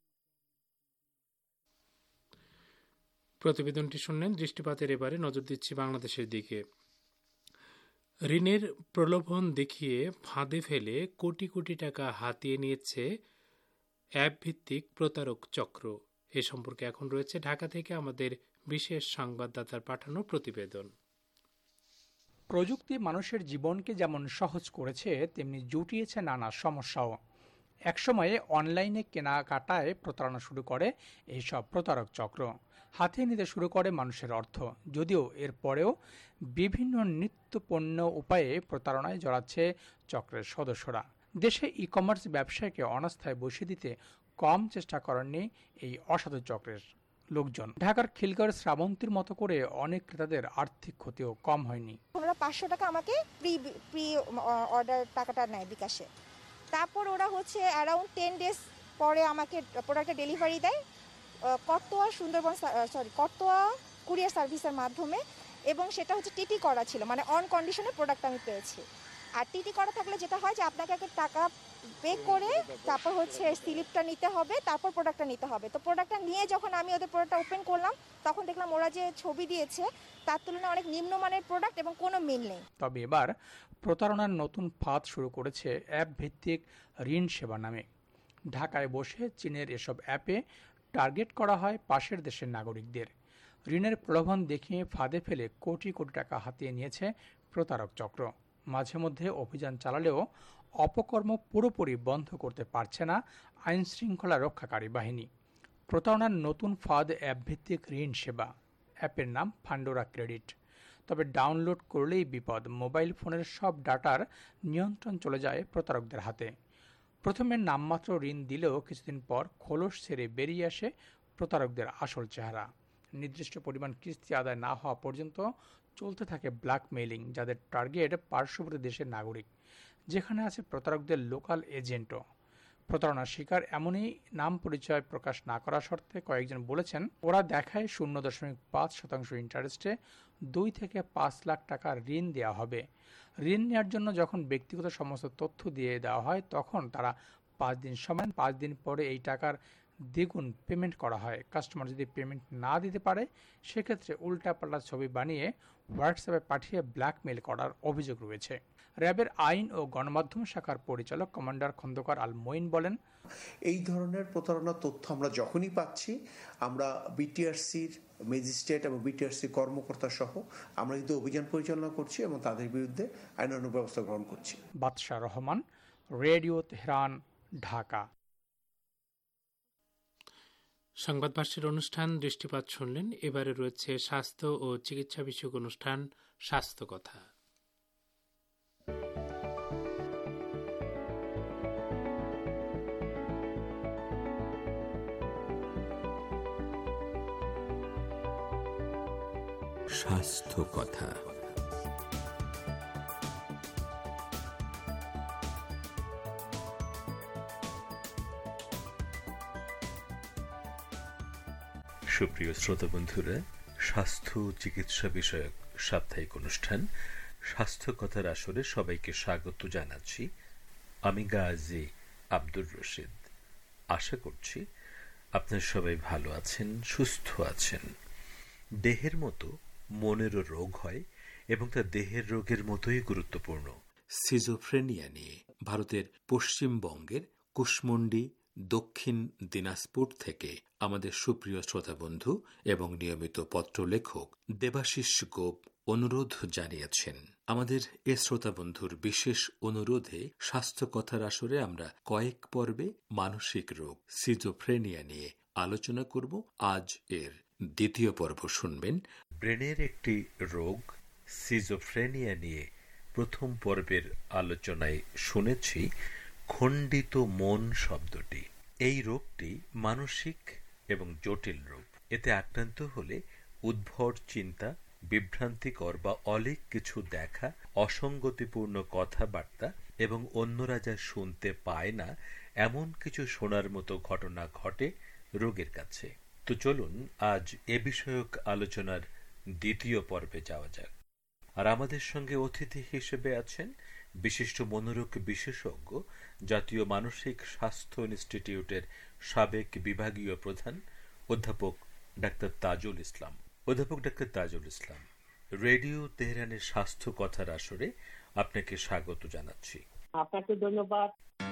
প্রতিবেদনটি শুনলেন দৃষ্টিপাতের। এবারে নজর দিচ্ছি বাংলাদেশের দিকে। ঋণের প্রলোভন দেখিয়ে ফাঁদে ফেলে কোটি কোটি টাকা হাতিয়ে নিয়েছে অ্যাপ ভিত্তিক প্রতারক চক্র। এ সম্পর্কে এখন রয়েছে ঢাকা থেকে আমাদের বিশেষ সংবাদদাতার পাঠানো প্রতিবেদন। প্রযুক্তি মানুষের জীবনকে যেমন সহজ করেছে, তেমনি জুটিয়েছে নানা সমস্যাও। একসময়ে অনলাইনে কেনাকাটায় প্রতারণা শুরু করে এইসব প্রতারক চক্র। হাতিয়ে নিতে শুরু করে মানুষের অর্থ, যদিও এর পরেও বিভিন্ন নিত্যপণ্য উপায়ে প্রতারণায় জড়াচ্ছে চক্রের সদস্যরা। দেশে ই কমার্স ব্যবসায়কে অনাস্থায় বসিয়ে দিতে কম চেষ্টা করেননি এই অসাধু চক্রের লোকজন। ঢাকার খিলগাঁওয়ের শ্রাবন্তীর মতো করে অনেক ক্রেতাদের আর্থিক ক্ষতিও কম হয়নি। ওরা পাঁচশো টাকা আমাকে প্রি প্রি অর্ডার টাকাটা নেয় বিকাশে, তারপর ওরা হচ্ছে অ্যারাউন্ড টেন ডেজ পরে আমাকে প্রোডাক্টটা ডেলিভারি দেয় করতোয়া সুন্দরবন সরি করতোয়া কুরিয়ার সার্ভিসের মাধ্যমে, এবং সেটা হচ্ছে টিটি করা ছিল, মানে অন কন্ডিশনে প্রোডাক্ট আমি পেয়েছি। আর টিটি করা থাকলে যেটা হয় যে আপনাকে আগে টাকা পে করে তারপর হচ্ছে স্লিপটা নিতে হবে, তারপর প্রোডাক্টটা নিতে হবে। তো প্রোডাক্টটা নিয়ে যখন আমি ওদের প্রোডাক্টটা ওপেন করলাম, তখন দেখলাম ওরা যে ছবি দিয়েছে তার তুলনায় অনেক নিম্নমানের প্রোডাক্ট এবং কোনো মিল নেই। তবে এবার প্রতারণার নতুন ফাঁদ শুরু করেছে অ্যাপ ভিত্তিক ঋণ সেবা নামে। ঢাকায় বসে চীনের এসব অ্যাপে টার্গেট করা হয় পাশের দেশের নাগরিকদের। ঋণের প্রলোভন দেখিয়ে ফাঁদে ফেলে কোটি কোটি টাকা হাতিয়ে নিয়েছে প্রতারক চক্র। মাঝে মধ্যে অভিযান চালালেও অপকর্ম পুরোপুরি বন্ধ করতে পারছে না আইন শৃঙ্খলা রক্ষাকারী বাহিনী। প্রতারণার নতুন ফাঁদ অ্যাপ ভিত্তিক ঋণ সেবা। অ্যাপের নাম ফান্ডোরা ক্রেডিট। তবে ডাউনলোড করলেই বিপদ, মোবাইল ফোনের সব ডাটার নিয়ন্ত্রণ চলে যায় প্রতারকদের হাতে। প্রথমে নামমাত্র ঋণ দিলেও কিছুদিন পর খোলস ছেড়ে বেরিয়ে আসে প্রতারকদের আসল চেহারা। নির্দিষ্ট পরিমাণ কিস্তি আদায় না হওয়া পর্যন্ত চলতে থাকে ব্ল্যাকমেইলিং, যাদের টার্গেট পার্শ্ববর্তী দেশের নাগরিক, যেখানে আছে প্রতারকদের লোকাল এজেন্টও। প্রতারণার শিকার এমনই নাম পরিচয় প্রকাশ না করা শর্তে কয়েকজন বলেছেন, ওরা দেখায় শূন্য দশমিক পাঁচ শতাংশ ইন্টারেস্টে দুই থেকে পাঁচ লাখ টাকার ঋণ দেওয়া হবে। ঋণ নেওয়ার জন্য যখন ব্যক্তিগত সমস্ত তথ্য দিয়ে দেওয়া হয়, তখন তারা পাঁচ দিন সময় পাঁচ দিন পরে এই টাকার দ্বিগুণ পেমেন্ট করা হয়। কাস্টমার যদি পেমেন্ট না দিতে পারে, সেক্ষেত্রে উল্টাপাল্টা ছবি বানিয়ে হোয়াটসঅ্যাপে পাঠিয়ে ব্ল্যাকমেইল করার অভিযোগ রয়েছে। র্যাবের আইন ও গণমাধ্যম শাখার পরিচালক কমান্ডার খন্দকার আল মঈন বলেন, এই ধরনের প্রতারণার তথ্য আমরা যখনই পাচ্ছি, আমরা বিটিআরসির ম্যাজিস্ট্রেট এবং বিটিআরসি কর্মকর্তা সহ আমরা কিন্তু অভিযান পরিচালনা করছি এবং তাদের বিরুদ্ধে আইনানুগ ব্যবস্থা গ্রহণ করছি। Badsha Rahman, radio Tehran, Dhaka. সংবাদ ভাষ্যের অনুষ্ঠান দৃষ্টিপাত শুনলেন। এবারে রয়েছে স্বাস্থ্য ও চিকিৎসা বিষয়ক অনুষ্ঠান স্বাস্থ্য কথা। স্বাস্থ্য কথা। সুপ্রিয় শ্রোতা বন্ধুরা, স্বাস্থ্য চিকিৎসা বিষয়ক সাপ্তাহিক অনুষ্ঠান স্বাস্থ্য কথার আসরে সবাইকে স্বাগত জানাচ্ছি। আমি গাজী আব্দুর রশিদ। আশা করছি আপনারা সবাই ভালো আছেন, সুস্থ আছেন। দেহের মতো মনেরও রোগ হয় এবং তা দেহের রোগের মতোই গুরুত্বপূর্ণ। সিজোফ্রেনিয়া নিয়ে ভারতের পশ্চিমবঙ্গের কুশমন্ডি, দক্ষিণ দিনাজপুর থেকে আমাদের সুপ্রিয় শ্রোতা বন্ধু এবং নিয়মিত পত্রলেখক দেবাশিস গোপ অনুরোধ জানিয়েছেন। আমাদের এ শ্রোতা বন্ধুর বিশেষ অনুরোধে স্বাস্থ্য কথার আসরে আমরা কয়েক পর্বে মানসিক রোগ সিজোফ্রেনিয়া নিয়ে আলোচনা করব। আজ এর দ্বিতীয় পর্ব শুনবেন। ব্রেনের একটি রোগ সিজোফ্রেনিয়া নিয়ে প্রথম পর্বের আলোচনায় শুনেছি খণ্ডিত মন শব্দটি। এই রোগটি মানসিক এবং জটিল রোগ। এতে আক্রান্ত হলে উদ্ভট চিন্তা, বিভ্রান্তিকর বা অলীক কিছু দেখা, অসঙ্গতিপূর্ণ কথাবার্তা এবং অন্যরা যা শুনতে পায় না এমন কিছু শোনার মতো ঘটনা ঘটে রোগের কাছে। তো চলুন আজ এ বিষয়ক আলোচনার দ্বিতীয় পর্বে যাওয়া যাক। আর আমাদের সঙ্গে অতিথি হিসেবে আছেন বিশিষ্ট মনোরোগ বিশেষজ্ঞ, জাতীয় মানসিক স্বাস্থ্য ইনস্টিটিউটের সাবেক বিভাগীয় প্রধান অধ্যাপক ডাক্তার তাজুল ইসলাম। অধ্যাপক ডাক্তার তাজুল ইসলাম, রেডিও তেহরানের স্বাস্থ্য কথার আসরে আপনাকে স্বাগত জানাচ্ছি। আপনাকে ধন্যবাদ।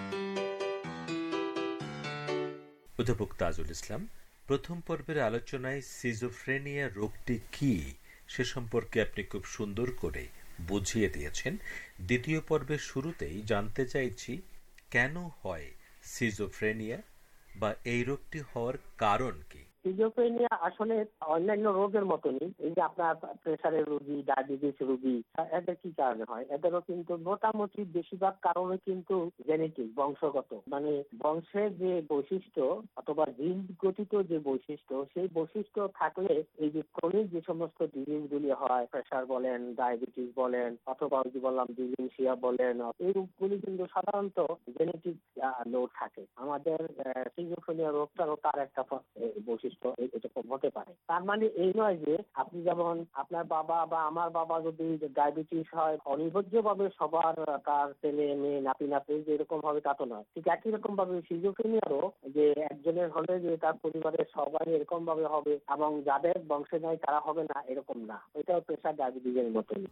অধ্যাপক তাজুল ইসলাম, প্রথম পর্বের আলোচনায় সিজোফ্রেনিয়া রোগটি কি সে সম্পর্কে আপনি খুব সুন্দর করে বুঝিয়ে দিয়েছেন। দ্বিতীয় পর্বের শুরুতেই জানতে চাইছি কেন হয় সিজোফ্রেনিয়া বা এই রোগটি হওয়ার কারণ কি? সিজোফ্রেনিয়া আসলে অন্যান্য রোগের মতনই, এই যে আপনার প্রেসারের রোগী, ডায়াবেটিস রোগী, এদের কি কারণে হয়? এদেরও কিন্তু মোটামুটি বেশিরভাগ কারণে কিন্তু জেনেটিক, বংশগত, মানে বংশের যে বৈশিষ্ট্য অথবা জিন গঠিত যে বৈশিষ্ট্য, সেই বৈশিষ্ট্য থাকলে এই যে ক্রনিক যে সমস্ত ডিজিজ গুলি হয়, প্রেসার বলেন, ডায়াবেটিস বলেন, অথবা ওই যে বললাম ডিমেনশিয়া বলেন, এই রোগগুলি কিন্তু সাধারণত জেনেটিক লোড থাকে। আমাদের সিজোফ্রেনিয়া রোগটারও তার একটা বৈশিষ্ট্য এরকম হতে পারে। তার মানে এই নয় যে আপনি যেমন আপনার বাবা বা আমার বাবা যদি ডায়াবেটিস হয় অনিবার্য ভাবে সবার তার ছেলে মেয়ে নাতি নাতি এরকম হবে তা তো নয়। ঠিক একই রকম ভাবে সিজোফ্রেনিয়ারও যে একজনের হলে যে তার পরিবারের সবাই এরকম ভাবে হবে এবং যাদের বংশে নাই তারা হবে না, এরকম না। এটাও প্রেসার ডায়াবেটিসের মতনই।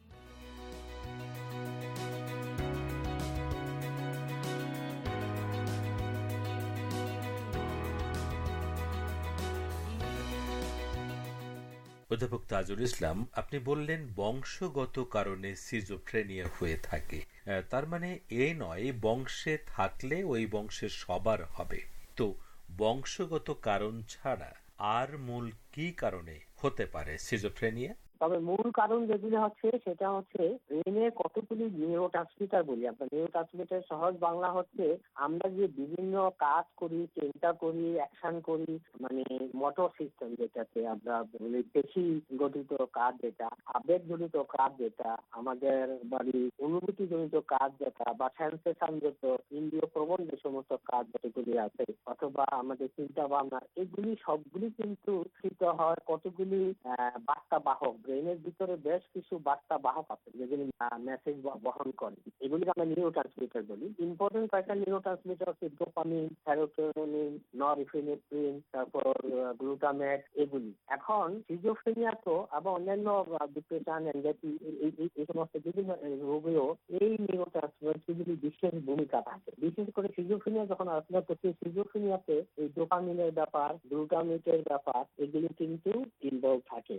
অধ্যাপক তাজুল ইসলাম, আপনি বললেন বংশগত কারণে সিজোফ্রেনিয়া হয়ে থাকে, তার মানে এই নয় বংশে থাকলে ওই বংশের সবার হবে। তো বংশগত কারণ ছাড়া আর মূল কি কারণে হতে পারে সিজোফ্রেনিয়া? তবে মূল কারণ যেগুলি হচ্ছে সেটা হচ্ছে ব্রেনে কতগুলি নিউরো ট্রান্সমিটার বলি আমরা। নিউরো ট্রান্সমিটার সহজ বাংলা হচ্ছে আমরা যে বিভিন্ন কাজ করি, চিন্তা করি, অ্যাকশন করি, মানে মোটর সিস্টেম যেটাতে আমরা বলি, পেশি গঠিত কাজ যেটা, আবেগ জনিত কাজ যেটা, আমাদের বাড়ি অনুভূতি জনিত কাজ যেটা, বা সেন্সেশন যত ইন্দ্রিয় প্রবণ যে সমস্ত কাজ যেগুলি আছে, অথবা আমাদের চিন্তা ভাবনা, এগুলি সবগুলি কিন্তু কৃত হয় কতগুলি বার্তা বাহক। ব্রেনের ভিতরে বেশ কিছু বার্তা বাহক আছে যেগুলি মেসেজ বহন করে, এগুলিকে আমরা নিউরো ট্রান্সমিটার বলি। ইম্পর্টেন্ট কয়েকটা নিউরো ট্রান্সমিটার হচ্ছে ডোপামিন, সেরোটোনিন, নরএপিনেফ্রিন, তারপর গ্লুটামেট, এগুলি। এখন সিজোফ্রেনিয়া তো আবার অন্যান্য ডিপ্রেশন, অ্যাংজাইটি, এই সমস্ত বিভিন্ন রোগেও এই নিউরো ট্রান্সমিটারগুলি বিশেষ ভূমিকা থাকে। বিশেষ করে সিজোফ্রেনিয়া যখন আলোচনা করছি, সিজোফ্রেনিয়াতে এই ডোপামিনের ব্যাপার, গ্লুটামেটের ব্যাপার, এগুলি কিন্তু ইনভলভ থাকে।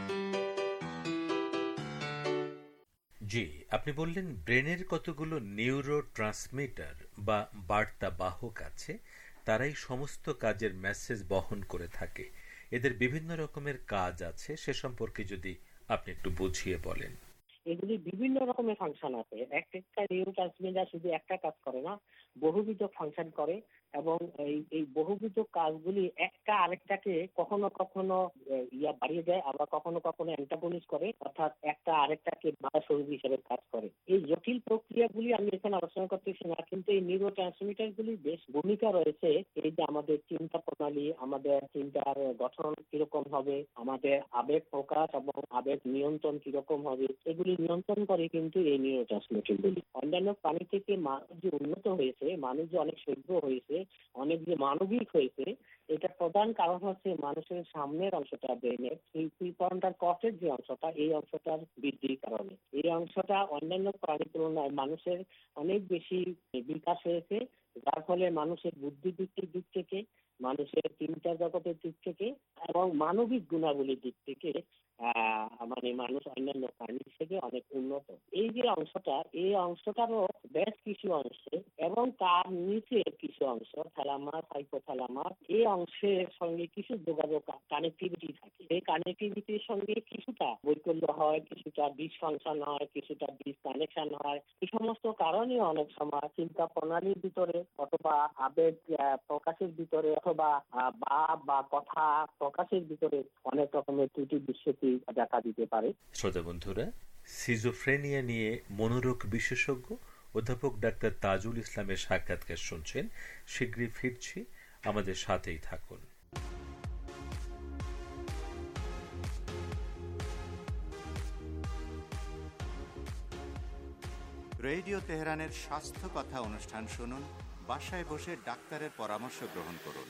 জি, আপনি বললেন ব্রেনের কতগুলো নিউরো ট্রান্সমিটার বা বার্তা বাহক আছে, তারাই সমস্ত কাজের মেসেজ বহন করে থাকে। এদের বিভিন্ন রকমের কাজ আছে, সে সম্পর্কে যদি আপনি একটু বুঝিয়ে বলেন। এগুলি বিভিন্ন রকমের ফাংশন আছে। এক একটা নিউরো ট্রান্সমিটার শুধু একটা কাজ করে না, বহুবিধ ফাংশন করে, এবং এই এই বহুবিধ কাজগুলি একটা আরেকটাকে কখনো কখনো ইয়া বাড়িয়ে দেয়, আবার কখনো কখনো অ্যান্টাগনিস্ট করে, অর্থাৎ একটা আরেকটাকে বাধা স্বরূপ হিসেবে কাজ করে। এই জটিল প্রক্রিয়াগুলি আমি এখানে আলোচনা করতেছি না, কিন্তু এই নিউরো ট্রান্সমিটারগুলি বেশ ভূমিকা রয়েছে এই যে আমাদের চিন্তা প্রণালী, আমাদের চিন্তার গঠন কিরকম হবে, আমাদের আবেগ প্রকাশ এবং আবেগ নিয়ন্ত্রণ কিরকম হবে, এগুলি নিয়ন্ত্রণ করে কিন্তু এই নিউরো ট্রান্সমিটারগুলি। অন্যান্য প্রাণী থেকে মানুষ যে উন্নত হয়েছে, মানুষ যে অনেক সভ্য হয়েছে, অনেক যে মানবিক হয়েছে, এটা প্রধান কারণ হচ্ছে মানুষের সামনের অংশটা, ব্রেনের এই প্রিফ্রন্টাল কর্টেক্স যে অংশটা, এই অংশটার বৃদ্ধির কারণে। এই অংশটা অন্যান্য প্রাণীর তুলনায় মানুষের অনেক বেশি বিকাশ হয়েছে, যার ফলে মানুষের বুদ্ধিবৃত্তির দিক থেকে, মানুষের চিন্তা জগতের দিক থেকে এবং মানবিক গুণাবলীর দিক থেকে আহ মানে মানুষ অন্যান্য প্রাণীর থেকে অনেক উন্নত। এই যে অংশটা, এই অংশটারও বেশ কিছু অংশ এবং তার নিচে কিছু অংশ, থ্যালামাস, হাইপোথ্যালামাস, এই অংশের সঙ্গে কিছু যোগাযোগ, কানেক্টিভিটি থাকে। এই কানেক্টিভিটির সঙ্গে কিছুটা বৈকল্য হয়, কিছুটা ডিসফাংশন হয়, কিছুটা ডিসকানেকশন হয়। এই সমস্ত কারণে অনেক সময় চিন্তা প্রণালীর ভিতরে অথবা আবেগ প্রকাশের ভিতরে অথবা ভাব বা কথা প্রকাশের ভিতরে অনেক রকমের ত্রুটি বিচ্যুতি দেখা দিতে পারে। শ্রোতা বন্ধুরা, সিজোফ্রেনিয়া নিয়ে মনোরোগ বিশেষজ্ঞ অধ্যাপক ডাক্তার তাজুল ইসলামের সাক্ষাৎকার শুনছেন। শীঘ্রই ফিরছি, আমাদের সাথেই থাকুন। রেডিও তেহরানের স্বাস্থ্য কথা অনুষ্ঠান শুনুন, বাসায় বসে ডাক্তারের পরামর্শ গ্রহণ করুন।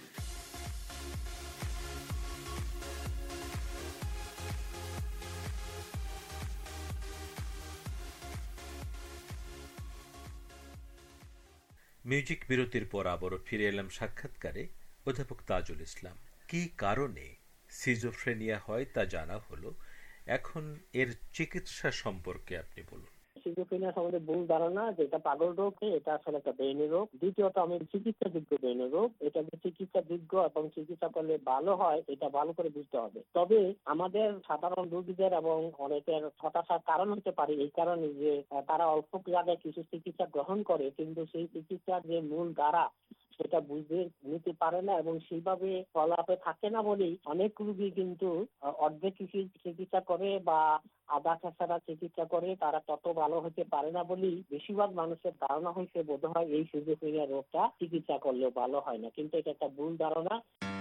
মিউজিক বিরতির পর আবারও ফিরে এলাম সাক্ষাৎকারে। অধ্যাপক তাজুল ইসলাম, কি কারণে সিজোফ্রেনিয়া হয় তা জানা হলো, এখন এর চিকিৎসা সম্পর্কে আপনি বলুন। সিজোফ্রেনিয়া সম্বন্ধে ভুল ধারণা যে এটা পাগল রোগ, এটা আসলে একটা ব্রেনের রোগ। দ্বিতীয়ত, আমি চিকিৎসাযোগ্য ব্রেনের রোগ, এটা যে চিকিৎসাযোগ্য এবং চিকিৎসা করলে ভালো হয় এটা ভালো করে বুঝতে হবে। তবে আমাদের সাধারণ রোগীদের এবং অনেকের হতাশার কারণ হতে পারে এই কারণে যে তারা অল্প জায়গায় কিছু চিকিৎসা গ্রহণ করে, কিন্তু সেই চিকিৎসার যে মূল ধারা সেটা বুঝতে নিতে পারে না এবং সেইভাবে ফলাফল থাকে না বলেই অনেক রোগী কিন্তু অর্ধেক চিকিৎসা করে বা আধা ছাড়া চিকিৎসা করে, তারা তত ভালো হতে পারে না বলেই বেশিরভাগ মানুষের ধারণা হয়েছে বোধ হয় এই সিজোফ্রেনিয়া রোগটা চিকিৎসা করলেও ভালো হয় না, কিন্তু এটা একটা ভুল ধারণা।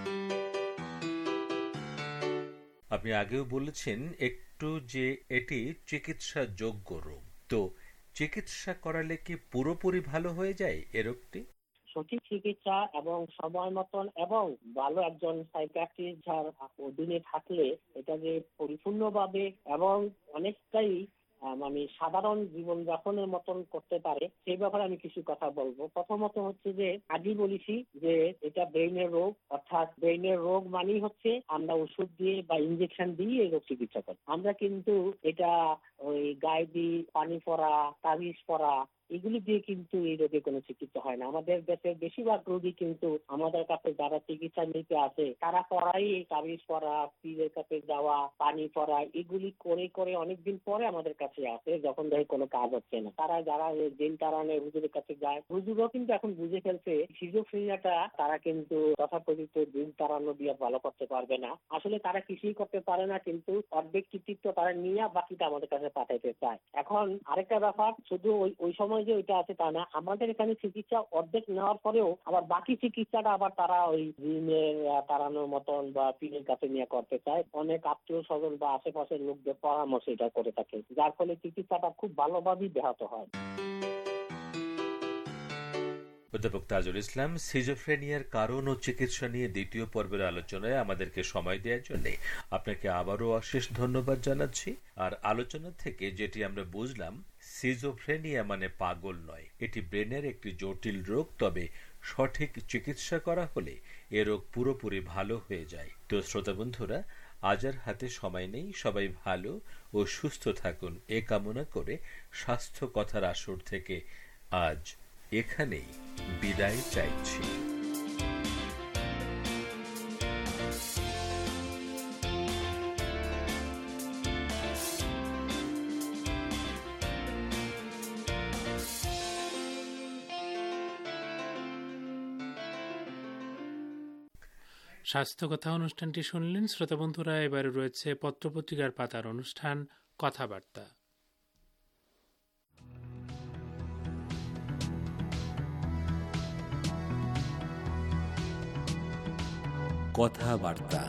আপনি আগেও বলেছেন একটু যে এটি চিকিৎসা যোগ্য রোগ, তো চিকিৎসা করালে কি পুরোপুরি ভালো হয়ে যায় এ রোগটি? সঠিক চিকিৎসা এবং সময় মতন এবং ভালো একজন সাইকিয়াট্রিস্ট যার অধীনে থাকলে এটা যে পরিপূর্ণভাবে এবং অনেকটাই মানে সাধারণ জীবনযাপনের মতন করতে পারে সেই ব্যাপারে আমি কিছু কথা বলবো। প্রথমত হচ্ছে যে আগেই বলেছি যে এটা ব্রেইনের রোগ, অর্থাৎ ব্রেইনের রোগ মানেই হচ্ছে আমরা ওষুধ দিয়ে বা ইনজেকশন দিয়ে এই রোগ চিকিৎসা করি। আমরা কিন্তু এটা ওই গায়ে দিয়ে পানি পড়া, তাবিজ পড়া এগুলি দিয়ে কিন্তু এই রোগে কোনো চিকিৎসা হয় না। আমাদের দেশের বেশিরভাগ রোগী কিন্তু আমাদের কাছে যারা চিকিৎসা নিতে আসে তারা পড়াই তাবিজ পড়া, পীরের কাছে যাওয়া, পানি পড়া এগুলি করে করে অনেকদিন পরে আমাদের কাছে আসে যখন দেখে কোনো কাজ হচ্ছে না। তারা যারা দিন তারানে হুজুরের কাছে যায়, হুজুরও কিন্তু এখন বুঝে ফেলছে সিজোফ্রেনিয়াটা তারা কিন্তু তথাকথিত দিন তাড়ানো দিয়ে ভালো করতে পারবে না। আসলে তারা কিছুই করতে পারে না, কিন্তু অর্ধেক কৃতিত্ব তারা নিয়ে বাকিটা আমাদের কাছে পাঠাইতে চায়। এখন আরেকটা ব্যাপার, শুধু ওই ওই সময় যে ওইটা আছে তা না, আমাদের এখানে চিকিৎসা অর্ধেক নেওয়ার পরেও আবার বাকি চিকিৎসাটা আবার তারা ওই দিনের তাড়ানোর মতন বা পীরের কাছে নিয়ে করতে চায়। অনেক আত্মীয় স্বজন বা আশেপাশের লোকদের পরামর্শ এটা করে থাকে, যার ফলে চিকিৎসাটা খুব ভালোভাবেই ব্যাহত হয়। অধ্যাপক তাজুল ইসলাম, সিজোফ্রেনিয়ার কারণ ও চিকিৎসা নিয়ে দ্বিতীয় পর্বের আলোচনায় আমাদেরকে সময় দেওয়ার জন্য আপনাকে আবারও অশেষ ধন্যবাদ জানাচ্ছি। আর আলোচনা থেকে যেটি আমরা বুঝলাম, সিজোফ্রেনিয়া মানে পাগল নয়, এটি ব্রেনের একটি জটিল রোগ, তবে সঠিক চিকিৎসা করা হলে এ রোগ পুরোপুরি ভালো হয়ে যায়। তো শ্রোতা বন্ধুরা, আজ আর হাতে সময় নেই, সবাই ভালো ও সুস্থ থাকুন এ কামনা করে স্বাস্থ্য কথার আসর থেকে আজ এখানেই বিদায় চাইছি। স্বাস্থ্য কথা অনুষ্ঠানটি শুনলেন শ্রোতা বন্ধুরা। এবারে রয়েছে পত্রপত্রিকার পাতার অনুষ্ঠান কথাবার্তা। কথাবার্তা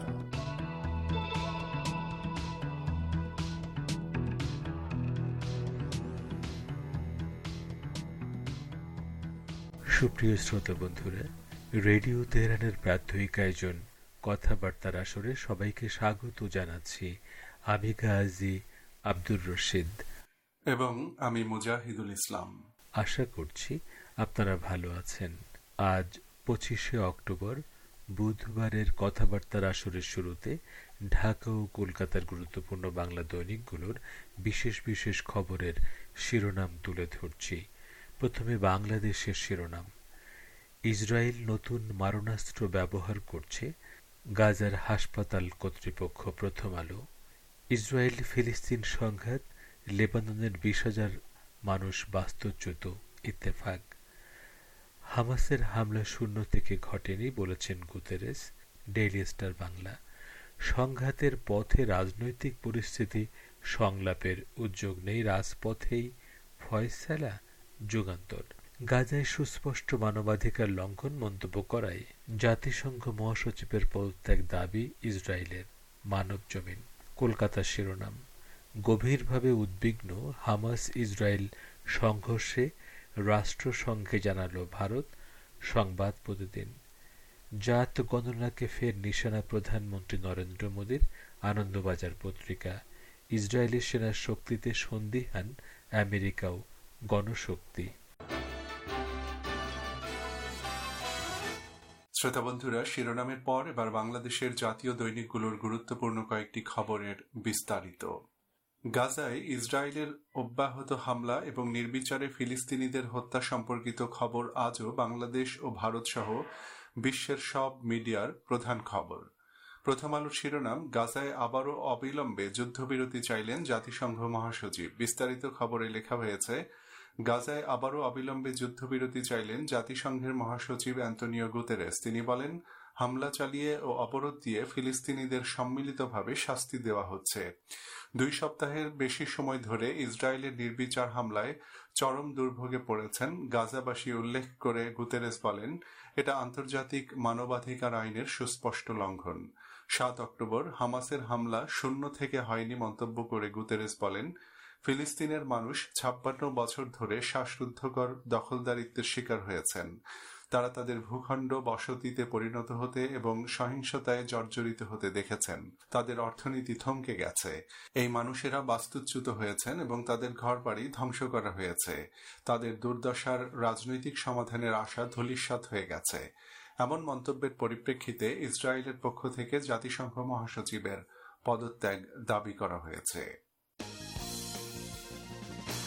সুপ্রিয় শ্রোতা বন্ধুরা, রেডিও তেহরানের প্রাত্যহিক আয়োজন কথাবার্তার আসরে সবাইকে স্বাগত জানাচ্ছি। আমি গাজী আব্দুর রশিদ এবং আমি মুজাহিদুল ইসলাম। আশা করছি আপনারা ভালো আছেন। আজ পঁচিশে অক্টোবর, বুধবারের কথাবার্তার আসরের শুরুতে ঢাকা ও কলকাতার গুরুত্বপূর্ণ বাংলা দৈনিকগুলোর বিশেষ বিশেষ খবরের শিরোনাম তুলে ধরছি। প্রথমে বাংলাদেশের শিরোনাম। ইসরায়েল নতুন মারণাস্ত্র ব্যবহার করছে, গাজার হাসপাতাল কর্তৃপক্ষ। প্রথম আলো। ইসরায়েল ফিলিস্তিন সংঘাত, লেবাননের বিশ হাজার মানুষ বাস্তুচ্যুত। ইত্তেফাক। হামাসের হামলা শূন্য থেকে ঘটেনি বলেছেন গুতেরেস। Daily star Bangla. সংঘাতের পথে রাজনৈতিক পরিস্থিতি সংলাপের উদ্যোগ নেই, রাজপথেই ফয়সালা। যুগান্তর। গাজায় সুস্পষ্ট মানবাধিকার লঙ্ঘন মন্তব্য করায় জাতিসংঘ মহাসচিবের পদত্যাগ দাবি ইসরায়েলের। মানব জমিন। কলকাতা শিরোনাম। গভীরভাবে উদ্বিগ্ন হামাস ইসরায়েল সংঘর্ষে, রাষ্ট্রসংঘে জানালো ভারত। সংবাদ প্রতিদিন। জাত গণনাকে ফের নিশানা প্রধানমন্ত্রী নরেন্দ্র মোদীর। আনন্দবাজার পত্রিকা। ইসরায়েলি সেনার শক্তিতে সন্দিহান আমেরিকাও। গণশক্তি। শ্রোতা বন্ধুরা, শিরোনামের পর এবার বাংলাদেশের জাতীয় দৈনিকগুলোর গুরুত্বপূর্ণ কয়েকটি খবরের বিস্তারিত। গাজায় ইসরায়েলের অব্যাহত হামলা এবং নির্বিচারে ফিলিস্তিনিদের হত্যা সম্পর্কিত খবর আজও বাংলাদেশ ও ভারত সহ বিশ্বের সব মিডিয়ার প্রধান খবর। প্রথম আলোর শিরোনাম, গাজায় আবারও অবিলম্বে যুদ্ধবিরতি চাইলেন জাতিসংঘ মহাসচিব। বিস্তারিত খবরে লেখা হয়েছে, গাজায় আবারও অবিলম্বে যুদ্ধবিরতি চাইলেন জাতিসংঘের মহাসচিব অ্যান্তনিও গুতেরেস। তিনি বলেন, হামলা চালিয়ে ও অবরোধ দিয়ে ফিলিস্তিনিদের সম্মিলিতভাবে শাস্তি দেওয়া হচ্ছে। দুই সপ্তাহের বেশি সময় ধরে ইসরায়েলের নির্বিচার হামলায় চরম দুর্ভোগে পড়েছেন গাজাবাসী উল্লেখ করে গুতেরেস বলেন, এটা আন্তর্জাতিক মানবাধিকার আইনের সুস্পষ্ট লঙ্ঘন। সাত অক্টোবর হামাসের হামলা শূন্য থেকে হয়নি মন্তব্য করে গুতেরেস বলেন, ফিলিস্তিনের মানুষ ছাপ্পান্ন বছর ধরে শ্বাসরুদ্ধকর দখলদারিত্বের শিকার হয়েছেন। তারা তাদের ভূখণ্ড বসতিতে পরিণত হতে এবং সহিংসতায় জর্জরিত হতে দেখেছেন। তাদের অর্থনীতি থমকে গেছে। এই মানুষেরা বাস্তুচ্যুত হয়েছেন এবং তাদের ঘরবাড়ি ধ্বংস করা হয়েছে। তাদের দুর্দশার রাজনৈতিক সমাধানের আশা ধূলিসাৎ হয়ে গেছে। এমন মন্তব্যের পরিপ্রেক্ষিতে ইসরায়েলের পক্ষ থেকে জাতিসংঘ মহাসচিবের পদত্যাগ দাবি করা হয়েছে।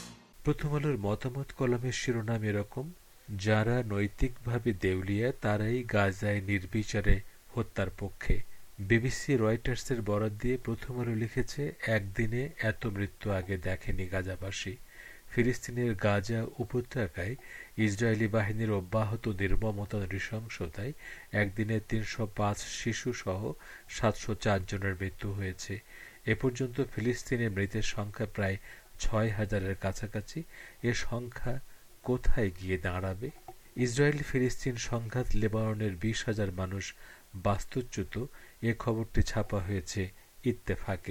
প্রথম আলোর মতামত কলামের শিরোনাম এরকম, যারা নৈতিকভাবে দেউলিয়া তারাই গাজায় নির্বিচারে হত্যার পক্ষে। বিবিসি রয়টার্সের বরাত দিয়ে প্রথম আলো লিখেছে, একদিনে এত মৃত্যু আগে দেখেনি গাজাবাসী। ফিলিস্তিনের গাজা উপত্যকায় ইসরায়েলি বাহিনীর অব্যাহত নির্মমতা নৃশংসতায় একদিনে তিনশো পাঁচ শিশু সহ সাতশো চার জনের মৃত্যু হয়েছে। এ পর্যন্ত ফিলিস্তিনে মৃতের সংখ্যা প্রায় ছয় হাজারের কাছাকাছি। এ সংখ্যা কোথায় গিয়ে দাঁড়াবে? ইসরায়েল ফিলিস্তিন সংঘাত, লেবাননের বিশ হাজার মানুষ বাস্তুচ্যুত। এ খবরটি ছাপা হয়েছে ইত্তেফাকে।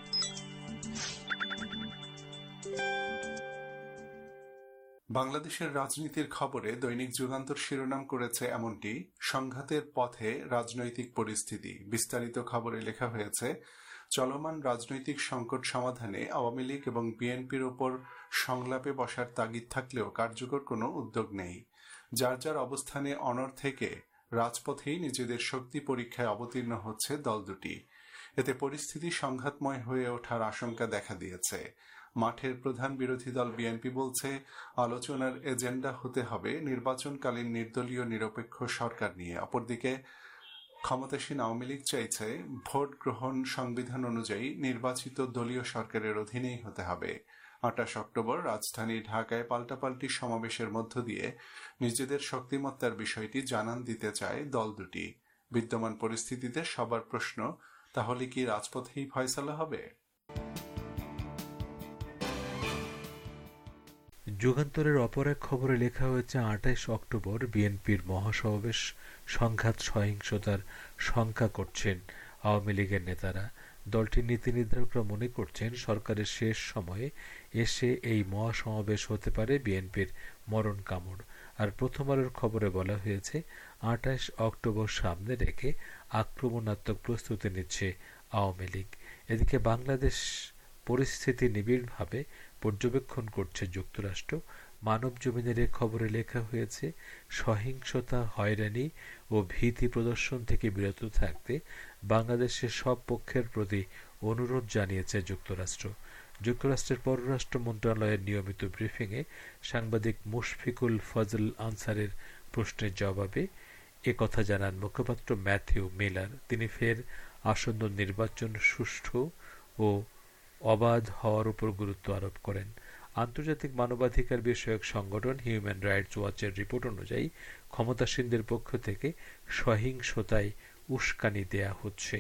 বাংলাদেশের রাজনীতির খবরে দৈনিক যুগান্তর শিরোনাম করেছে এমনটি, সংঘাতের পথে রাজনৈতিক পরিস্থিতি। বিস্তারিত খবরে লেখা হয়েছে, চলমান রাজনৈতিক সংকট সমাধানে আওয়ামী লীগ এবং বিএনপির ওপর সংলাপে বসার তাগিদ থাকলেও কার্যকর কোনো উদ্যোগ নেই। যার যার অবস্থানে অনড় থেকে রাজপথেই নিজেদের শক্তি পরীক্ষায় অবতীর্ণ হচ্ছে দল দুটি। এতে পরিস্থিতি সংঘাতময় হয়ে ওঠার আশঙ্কা দেখা দিয়েছে। মাঠের প্রধান বিরোধী দল বিএনপি বলছে, আলোচনার এজেন্ডা হতে হবে নির্বাচনকালীন নির্দলীয় নিরপেক্ষ সরকার নিয়ে। অপরদিকে ক্ষমতাসীন আওয়ামী লীগ চাইছে ভোট গ্রহণ সংবিধান অনুযায়ী নির্বাচিত দলীয় সরকারের অধীনেই হতে হবে। আঠাশ অক্টোবর রাজধানী ঢাকায় পাল্টাপাল্টি সমাবেশের মধ্য দিয়ে নিজেদের শক্তিমত্তার বিষয়টি জানান দিতে চায় দল দুটি। বিদ্যমান পরিস্থিতিতে সবার প্রশ্ন, তাহলে কি রাজপথেই ফয়সালা হবে? যুগান্তরের অপর এক খবরে লেখা হয়েছে, আঠাশ অক্টোবর বিএনপির মহাসমাবেশ, সংঘাত সহিংসতার শঙ্কা করছেন আওয়ামী লীগের নেতারা। দলটির নীতি নির্ধারকরা মনে করছেন সরকারের শেষ সময়ে এসে এই মহাসমাবেশ হতে পারে বিএনপির মরণ কামড়। আর প্রথম আলোর খবরে বলা হয়েছে, আঠাশ অক্টোবর সামনে রেখে আক্রমণাত্মক প্রস্তুতি নিচ্ছে আওয়ামী লীগ। এদিকে বাংলাদেশ পরিস্থিতি নিবিড়ভাবে পর্যবেক্ষণ করছে যুক্তরাষ্ট্র। মানব জমিনের এ খবরে লেখা হয়েছে, সহিংসতা, হয়রানি ও ভীতি প্রদর্শন থেকে বিরত থাকতে বাংলাদেশের সব পক্ষের প্রতি অনুরোধ জানিয়েছে যুক্তরাষ্ট্র। যুক্তরাষ্ট্রের পররাষ্ট্র মন্ত্রণালয়ের নিয়মিত ব্রিফিংয়ে সাংবাদিক মুশফিকুল ফজল আনসারের প্রশ্নের জবাবে এ কথা জানান মুখপাত্র ম্যাথিউ মিলার। তিনি ফের আসন্ন নির্বাচন সুষ্ঠু ও অবাধ হওয়ার উপর গুরুত্ব আরোপ করেন। আন্তর্জাতিক মানবাধিকার বিষয়ক সংগঠন হিউম্যান রাইটস ওয়াচের রিপোর্ট অনুযায়ী ক্ষমতাসীনদের পক্ষ থেকে সহিংসতায় উস্কানি দেয়া হচ্ছে।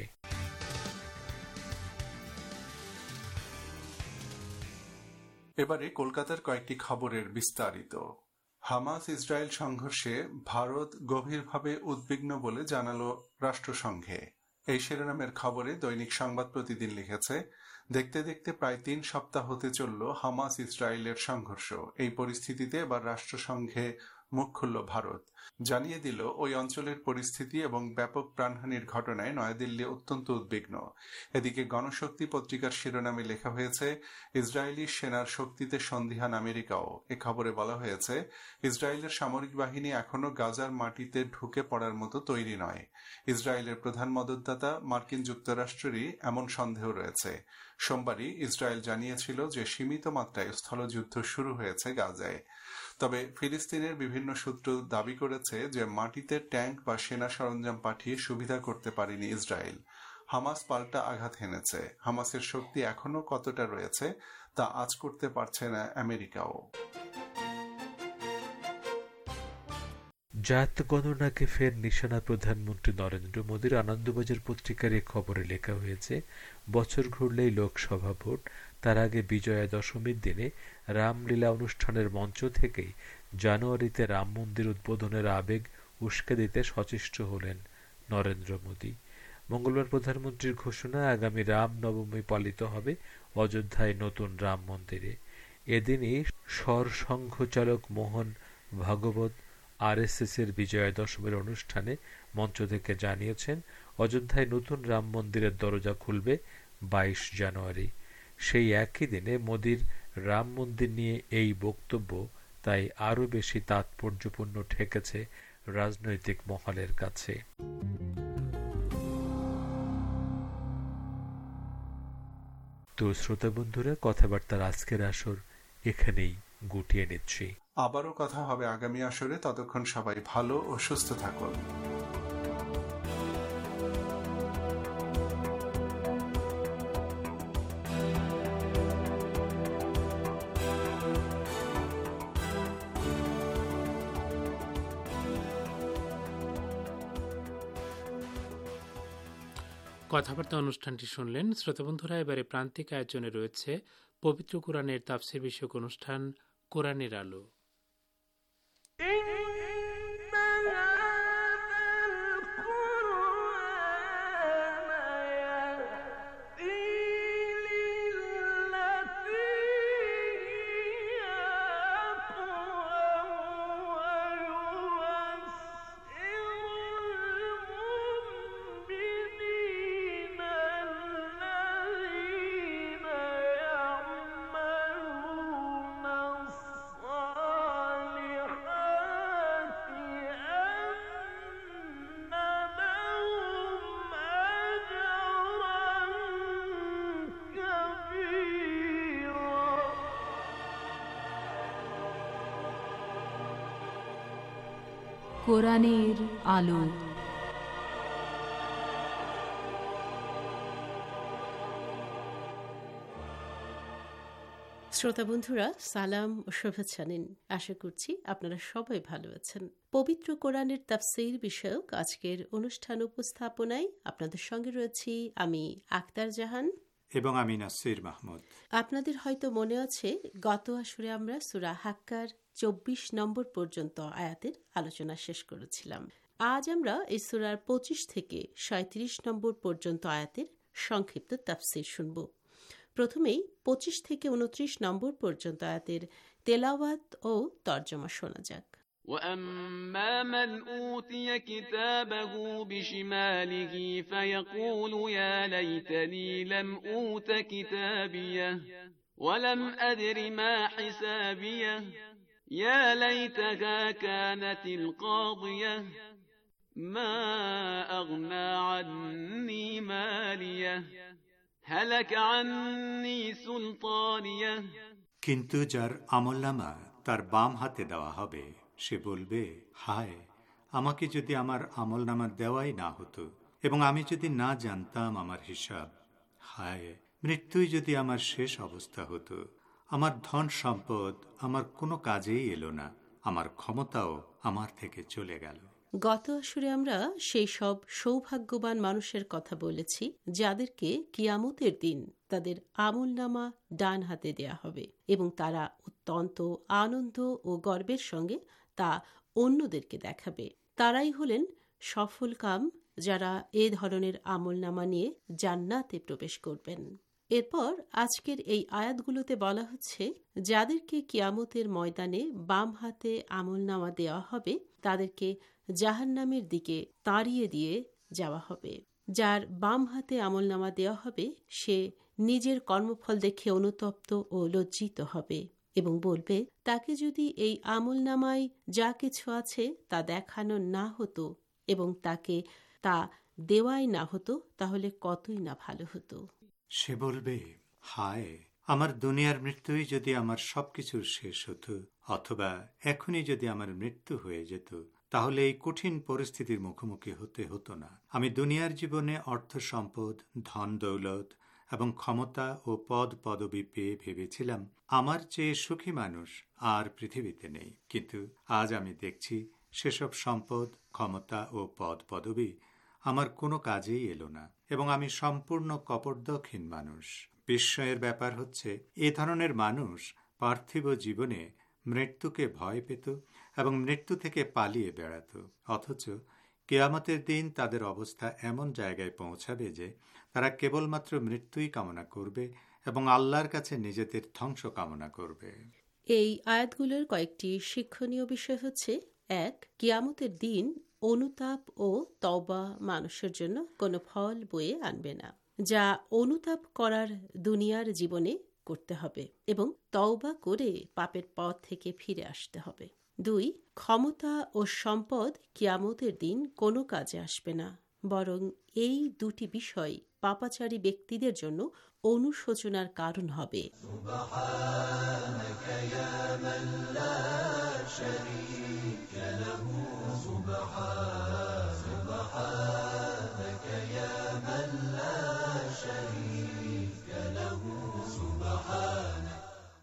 এবারে কলকাতার কয়েকটি খবরের বিস্তারিত। হামাস ইসরায়েল সংঘর্ষে ভারত গভীরভাবে উদ্বিগ্ন বলে জানালো রাষ্ট্রসংঘে। এই শিরোনামের খবরে দৈনিক সংবাদ প্রতিদিন লিখেছে, দেখতে দেখতে প্রায় তিন সপ্তাহ হতে চলল হামাস ইসরায়েলের সংঘর্ষ। এই পরিস্থিতিতে এবার রাষ্ট্রসংঘে মুখ খুলল ভারত। জানিয়ে দিল ওই অঞ্চলের পরিস্থিতি এবং ব্যাপক প্রাণহানির ঘটনায় নয়াদিল্লি অত্যন্ত উদ্বিগ্ন। এদিকে গণশক্তি পত্রিকার শিরোনামে লেখা হয়েছে, ইসরায়েলি সেনার শক্তিতে সন্দিহান আমেরিকাও। এ খবরে বলা হয়েছে, ইসরায়েলের সামরিক বাহিনী এখনো গাজার মাটিতে ঢুকে পড়ার মতো তৈরি নয়। ইসরায়েলের প্রধান মদতদাতা মার্কিন যুক্তরাষ্ট্রেরই এমন সন্দেহ রয়েছে। সোমবারই ইসরায়েল জানিয়েছিল যে সীমিত মাত্রায় স্থলযুদ্ধ শুরু হয়েছে গাজায়। তবে ফিলিস্তিনের বিভিন্ন সূত্র দাবি করেছে যে মাটিতে ট্যাঙ্ক বা সেনা সরঞ্জাম পাঠিয়ে সুবিধা করতে পারেনি ইসরায়েল। হামাস পাল্টা আঘাত হেনেছে। হামাসের শক্তি এখনো কতটা রয়েছে তা আঁচ করতে পারছে না আমেরিকাও। জাত গণনাকে ফের নিশানা প্রধানমন্ত্রী নরেন্দ্র মোদীর। আনন্দবাজার পত্রিকার এ খবরে লেখা হয়েছে, বছর ঘুরলেই লোকসভা ভোট, তার আগে বিজয়া দশমীর দিনে রামলীলা অনুষ্ঠানের মঞ্চ থেকেই জানুয়ারিতে রাম মন্দির উদ্বোধনের আবেগ উস্কে দিতে সচেষ্ট হলেন নরেন্দ্র মোদী। মঙ্গলবার প্রধানমন্ত্রীর ঘোষণা, আগামী রাম নবমী পালিত হবে অযোধ্যায় নতুন রাম মন্দিরে। এদিনই সরসংঘচালক মোহন ভাগবত আরএসএস এর বিজয়া দশমীর অনুষ্ঠানে মঞ্চ থেকে জানিয়েছেন, অযোধ্যায় নতুন রাম মন্দিরের দরজা খুলবে বাইশ জানুয়ারি। সেই একই দিনে মোদীর রাম মন্দির নিয়ে এই বক্তব্য তাই আরো বেশি তাৎপর্যপূর্ণ ঠেকেছে রাজনৈতিক মহলের কাছে। তো শ্রোতা বন্ধুরা, কথাবার্তার আজকের আসর এখানেই গুটিয়ে নিচ্ছি। আবারও কথা হবে আগামী আসরে। ততক্ষণ সবাই ভালো ও সুস্থ থাকুন। কথাবার্তা অনুষ্ঠানটি শুনলেন শ্রোতাবন্ধুরা। এবারে প্রান্তিক আয়োজনে রয়েছে পবিত্র কোরআনের তাফসীর বিষয়ক অনুষ্ঠান কোরআনের আলো। কোরআনের আলো। শ্রোতা বন্ধুরা, সালাম ও শুভেচ্ছা নিন। আশা করছি আপনারা সবাই ভালো আছেন। পবিত্র কোরআনের তাফসীর বিষয়ক আজকের অনুষ্ঠান উপস্থাপনায় আপনাদের সঙ্গে রয়েছি আমি আক্তার জাহান এবং আমি নাসির মাহমুদ। আপনাদের হয়তো মনে আছে, গত আসরে আমরা সূরা হাক্কার চব্বিশ নম্বর পর্যন্ত আয়াতের আলোচনা শেষ করেছিলাম। আজ আমরা এই সূরার পঁচিশ থেকে সাঁত্রিশ নম্বর পর্যন্ত আয়াতের সংক্ষিপ্ত তাফসীর শুনব। প্রথমেই পঁচিশ থেকে উনত্রিশ নম্বর পর্যন্ত আয়াতের তেলাওয়াত ও তর্জমা শোনা যাক। وَأَمَّا مَنْ أُوتِيَ كِتَابَهُ بِشِمَالِهِ فَيَقُولُ يَا لَيْتَنِي لَمْ أُوتَ كِتَابِيَهْ وَلَمْ أَدْرِ مَا حِسَابِيَهْ يَا لَيْتَهَا كَانَتِ الْقَاضِيَةَ مَا أَغْنَى عَنِّي مَالِيَهْ هَلَكَ عَنِّي سُلْطَانِيَهْ। কিন্তু যার আমলনামা তার বাম হাতে দেওয়া হবে, সে বলবে, হায়, আমাকে যদি আমার আমলনামা দেওয়াই না হতো এবং আমি যদি না জানতাম আমার হিসাব। হায়, মৃত্যুই যদি আমার শেষ অবস্থা হতো। আমার ধন সম্পদ আমার কোনো কাজেই এলো না, আমার ক্ষমতাও আমার থেকে চলে গেল। গত আসরে আমরা সেই সব সৌভাগ্যবান মানুষের কথা বলেছি যাদেরকে কিয়ামতের দিন তাদের আমলনামা ডান হাতে দেয়া হবে এবং তারা অত্যন্ত আনন্দ ও গর্বের সঙ্গে তা অন্যদেরকে দেখাবে। তারাই হলেন সফল কাম, যারা এ ধরনের আমলনামা নিয়ে জান্নাতে প্রবেশ করবেন। এরপর আজকের এই আয়াতগুলোতে বলা হচ্ছে, যাদেরকে কিয়ামতের ময়দানে বাম হাতে আমলনামা দেওয়া হবে তাদেরকে জাহান্নামের দিকে তাড়িয়ে দিয়ে যাওয়া হবে। যার বাম হাতে আমলনামা দেওয়া হবে সে নিজের কর্মফল দেখে অনুতপ্ত ও লজ্জিত হবে এবং বলবে, তাকে যদি এই আমলনামায় যা কিছু আছে তা দেখানো না হতো এবং তাকে তা দেওয়াই না হতো তাহলে কতই না ভালো হতো। সে বলবে, হায়, আমার দুনিয়ার মৃত্যুই যদি আমার সবকিছুর শেষ হতো, অথবা এখনই যদি আমার মৃত্যু হয়ে যেত, তাহলে এই কঠিন পরিস্থিতির মুখোমুখি হতে হতো না। আমি দুনিয়ার জীবনে অর্থ সম্পদ, ধন দৌলত এবং ক্ষমতা ও পদ পদবি পেয়ে ভেবেছিলাম আমার চেয়ে সুখী মানুষ আর পৃথিবীতে নেই। কিন্তু আজ আমি দেখছি সেসব সম্পদ, ক্ষমতা ও পদ পদবি আমার কোনো কাজেই এলো না এবং আমি সম্পূর্ণ কপর্দকহীন মানুষ। বিস্ময়ের ব্যাপার হচ্ছে, এ ধরনের মানুষ পার্থিব জীবনে মৃত্যুকে ভয় পেত এবং মৃত্যু থেকে পালিয়ে বেড়াত, অথচ কিয়ামতের দিন তাদের অবস্থা এমন জায়গায় পৌঁছাবে যে তারা কেবলমাত্র মৃত্যুই কামনা করবে এবং আল্লাহর কাছে নিজেদের ধ্বংস কামনা করবে। এই আয়াতগুলোর কয়েকটি শিক্ষণীয় বিষয় হচ্ছে, এক, কিয়ামতের দিন অনুতাপ ও তওবা মানুষের জন্য কোনো ফল বয়ে আনবে না, যা অনুতাপ করার দুনিয়ার জীবনে করতে হবে এবং তওবা করে পাপের পথ থেকে ফিরে আসতে হবে। দুই, ক্ষমতা ও সম্পদ কিয়ামতের দিন কোনো কাজে আসবে না, বরং এই দুটি বিষয় পাপাচারী ব্যক্তিদের জন্য অনুশোচনার কারণ হবে।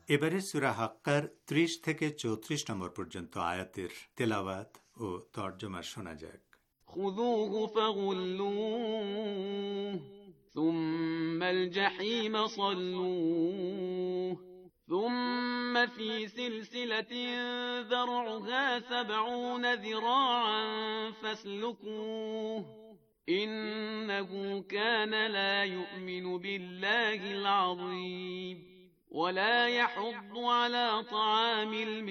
এবারে সূরা হাক্কার ত্রিশ থেকে চৌত্রিশ নম্বর পর্যন্ত আয়াতের তেলাওয়াত ও তর্জমা শোনা যাক। খুযুহু ফাগুল্লুহু সুম্মাল জাহিম সাল্লুহু ثم في سلسلة ذرعها سبعون ذراعا فاسلكوه إنه كان لا يؤمن بالله العظيم ولا يحض على طعام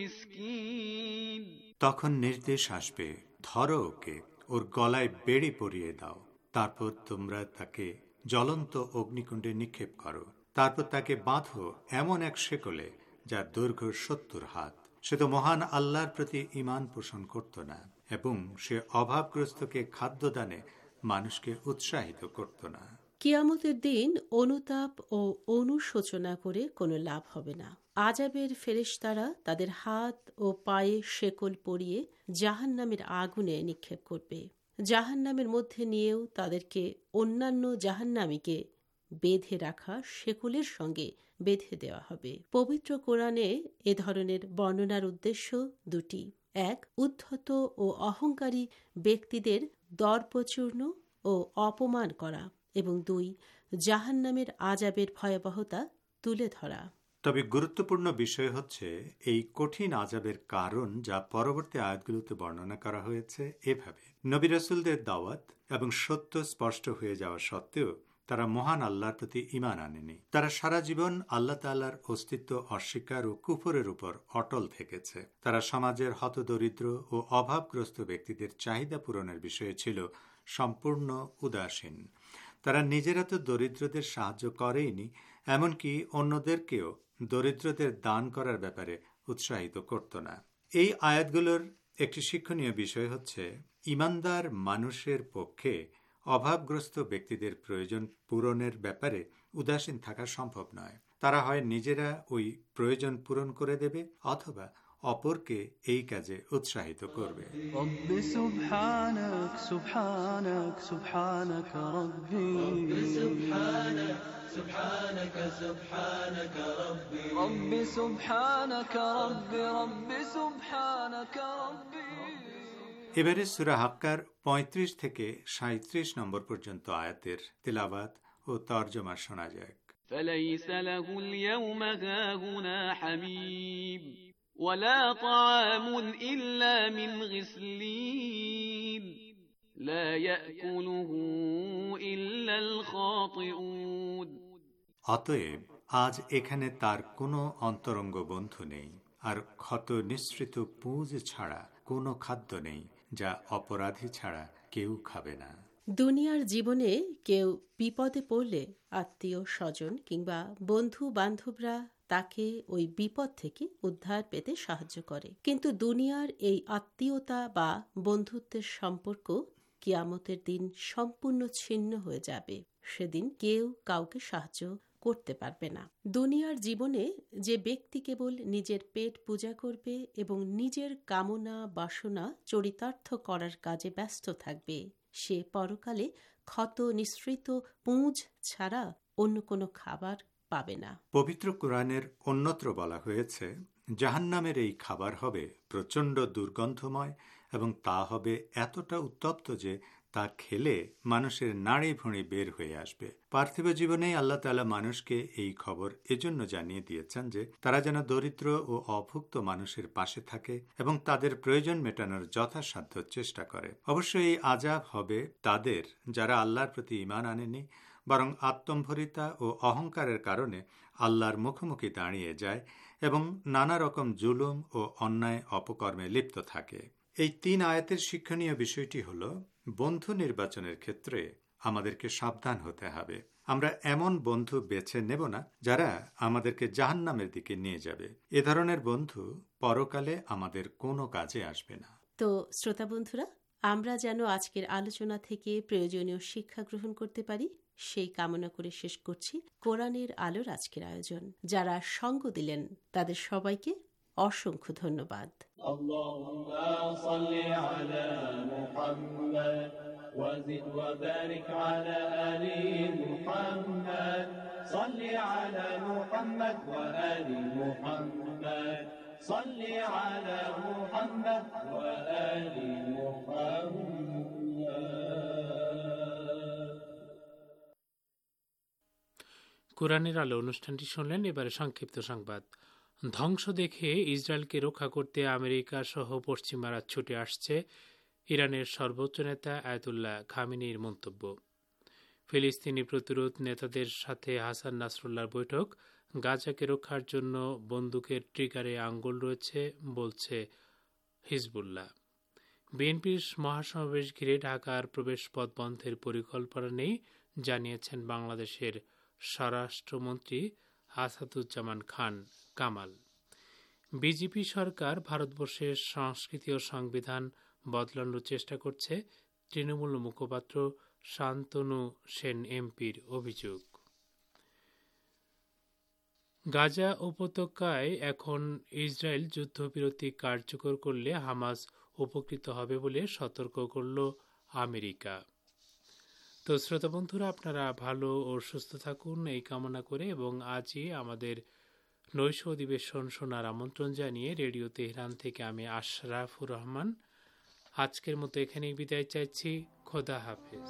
المسكين তখন নির্দেশ আসবে, ধরো ওকে, ওর গলায় বেড়ি পরিয়ে দাও, তারপর তোমরা তাকে জ্বলন্ত অগ্নিকুণ্ডে নিক্ষেপ করো, তারপর তাকে বাঁধো এমন এক শেকলে যার দৈর্ঘ্য সত্তর হাত। সে তো মহান আল্লাহর প্রতি ঈমান পোষণ করত না এবং সে অভাবগ্রস্তকে খাদ্যদানে মানুষকে উৎসাহিত করত না। কিয়ামতের দিন অনুতাপ ও অনুশোচনা করে কোনো লাভ হবে না। আযাবের ফেরেশতারা তাদের হাত ও পায়ে শেকল পরিয়ে জাহান্নামের আগুনে নিক্ষেপ করবে। জাহান্নামের মধ্যে নিয়েও তাদেরকে অন্যান্য জাহান্নামীকে বেঁধে রাখা শেকলের সঙ্গে বেঁধে দেওয়া হবে। পবিত্র কোরআনে এ ধরনের বর্ণনার উদ্দেশ্য দুটি: এক, উদ্ধত ও অহংকারী ব্যক্তিদের দর্পচূর্ণ ও অপমান করা, এবং দুই, জাহান্নামের আযাবের ভয়াবহতা তুলে ধরা। তবে গুরুত্বপূর্ণ বিষয় হচ্ছে এই কঠিন আযাবের কারণ, যা পরবর্তী আয়াতগুলোতে বর্ণনা করা হয়েছে এভাবে: নবী রাসূলদের দাওয়াত এবং সত্য স্পষ্ট হয়ে যাওয়া সত্ত্বেও তারা মহান আল্লাহর প্রতি ঈমান আনেনি। তারা সারা জীবন আল্লাহ তাআলার অস্তিত্ব অস্বীকার ও কুফরের উপর অটল থেকেছে। তারা সমাজের হতদরিদ্র ও অভাবগ্রস্ত ব্যক্তিদের চাহিদা পূরণের বিষয়ে ছিল সম্পূর্ণ উদাসীন। তারা নিজেরা তো দরিদ্রদের সাহায্য করেইনি, এমনকি অন্যদেরকেও দরিদ্রদের দান করার ব্যাপারে উৎসাহিত করত না। এই আয়াতগুলোর একটি শিক্ষণীয় বিষয় হচ্ছে, ঈমানদার মানুষের পক্ষে অভাবগ্রস্ত ব্যক্তিদের প্রয়োজন পূরণের ব্যাপারে উদাসীন থাকা সম্ভব নয়। তারা হয় নিজেরা ওই প্রয়োজন পূরণ করে দেবে অথবা অপরকে এই কাজে উৎসাহিত করবে। রব্বি সুবহানাক সুবহানাক সুবহানাক রব্বি রব্বি সুবহানাক সুবহানাক সুবহানাক রব্বি রব্বি সুবহানাক রব্বি রব্বি সুবহানাক রব্বি। এবারে সূরা হাক্কার পঁয়ত্রিশ থেকে সাঁইত্রিশ নম্বর পর্যন্ত আয়াতের তিলাওয়াত ও তর্জমা শোনা যাক। فليس له اليوم هاهنا حميم ولا طعام إلا من غسلين لا يأكله إلا الخاطئون। অতএব আজ এখানে তার কোনো অন্তরঙ্গ বন্ধু নেই, আর ক্ষত নিঃসৃত পুঁজ ছাড়া কোনো খাদ্য নেই যা অপরাধী ছাড়া কেউ খাবে না। দুনিয়ার জীবনে কেউ বিপদে পড়লে আত্মীয় স্বজন কিংবা বন্ধু বান্ধবরা তাকে ওই বিপদ থেকে উদ্ধার পেতে সাহায্য করে, কিন্তু দুনিয়ার এই আত্মীয়তা বা বন্ধুত্বের সম্পর্ক কিয়ামতের দিন সম্পূর্ণ ছিন্ন হয়ে যাবে। সেদিন কেউ কাউকে সাহায্য করতে পারবে না। দুনিয়ার জীবনে যে ব্যক্তি কেবল নিজের পেট পূজা করবে এবং নিজের কামনা বাসনা চরিতার্থ করার কাজে ব্যস্ত থাকবে, সে পরকালে ক্ষত নিঃসৃত পুঁজ ছাড়া অন্য কোনো খাবার পাবে না। পবিত্র কোরআনের অন্যত্র বলা হয়েছে, জাহান্নামের এই খাবার হবে প্রচণ্ড দুর্গন্ধময় এবং তা হবে এতটা উত্তপ্ত যে তা খেলে মানুষের নাড়ি ভুঁড়ি বের হয়ে আসবে। পার্থিব জীবনে আল্লাহ তাআলা মানুষকে এই খবর এজন্য জানিয়ে দিয়েছেন যে তারা যেন দরিদ্র ও অভুক্ত মানুষের পাশে থাকে এবং তাদের প্রয়োজন মেটানোর যথাসাধ্য চেষ্টা করে। অবশ্যই এই আযাব হবে তাদের যারা আল্লাহর প্রতি ঈমান আনেনি, বরং আত্মম্ভরিতা ও অহংকারের কারণে আল্লাহর মুখোমুখি দাঁড়িয়ে যায় এবং নানা রকম জুলুম ও অন্যায় অপকর্মে লিপ্ত থাকে। এই তিন আয়াতের শিক্ষণীয় বিষয়টি হল, বন্ধু নির্বাচনের ক্ষেত্রে আমাদেরকে সাবধান হতে হবে। আমরা এমন বন্ধু বেছে নেব না যারা আমাদেরকে জাহান্নামের দিকে নিয়ে যাবে। এ ধরনের বন্ধু পরকালে আমাদের কোনো কাজে আসবে না। তো শ্রোতা বন্ধুরা, আমরা যেন আজকের আলোচনা থেকে প্রয়োজনীয় শিক্ষা গ্রহণ করতে পারি, সেই কামনা করে শেষ করছি কোরআনের আলোর আজকের আয়োজন। যারা সঙ্গ দিলেন তাদের সবাইকে অসংখ্য ধন্যবাদ। আল্লাহুম্মা সাল্লি আলা মুহাম্মাদ ওয়া জিদ ওয়া বারিক আলা আলি মুহাম্মাদ صل على محمد وآل محمد صل على محمد وآل محمد কোরআনের আলো অনুষ্ঠানটি শুনলেন। এবারে সংক্ষিপ্ত সংবাদ। ধ্বংস দেখে ইসরায়েলকে রক্ষা করতে আমেরিকা সহ পশ্চিমারা ছুটে আসছে, ইরানের সর্বোচ্চ নেতা আয়াতুল্লাহ খামেনির মন্তব্য। ফিলিস্তিনি প্রতিরোধ নেতাদের সাথে হাসান নাসরুল্লাহর বৈঠক, গাজাকে রক্ষার জন্য বন্দুকের ট্রিগারে আঙ্গুল রয়েছে বলছে হিজবুল্লাহ। বিএনপির মহাসমাবেশ ঘিরে ঢাকার প্রবেশপথ বন্ধের পরিকল্পনা নেই জানিয়েছেন বাংলাদেশের স্বরাষ্ট্রমন্ত্রী আসাদুজ্জামান খান কামাল। বিজেপি সরকার ভারতবর্ষের সংস্কৃতি ও সংবিধান বদলানোর চেষ্টা করছে, তৃণমূল মুখপাত্র শান্তনু সেন এমপির অভিযোগ। গাজা উপত্যকায় এখন ইসরায়েল যুদ্ধবিরতি কার্যকর করলে হামাস উপকৃত হবে বলে সতর্ক করল আমেরিকা। তো শ্রোতা বন্ধুরা, আপনারা ভালো ও সুস্থ থাকুন এই কামনা করে এবং আজই আমাদের নৈশ অধিবেশন শোনার আমন্ত্রণ জানিয়ে রেডিও তেহরান থেকে আমি আশরাফুর রহমান আজকের মতো এখানেই বিদায় চাইছি। খোদা হাফেজ।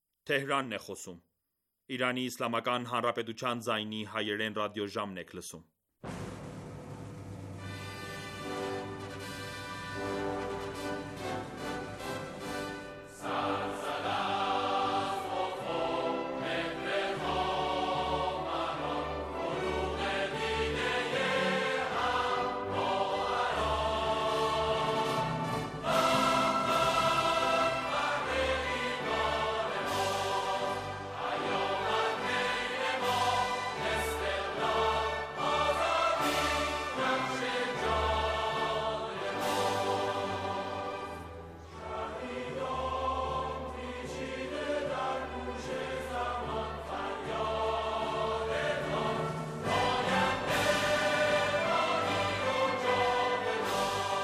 Թեհրանն է խոսում։ Իրանի Իսլամական Հանրապետության ձայնի հայերեն ռադիոժամն եք լսում։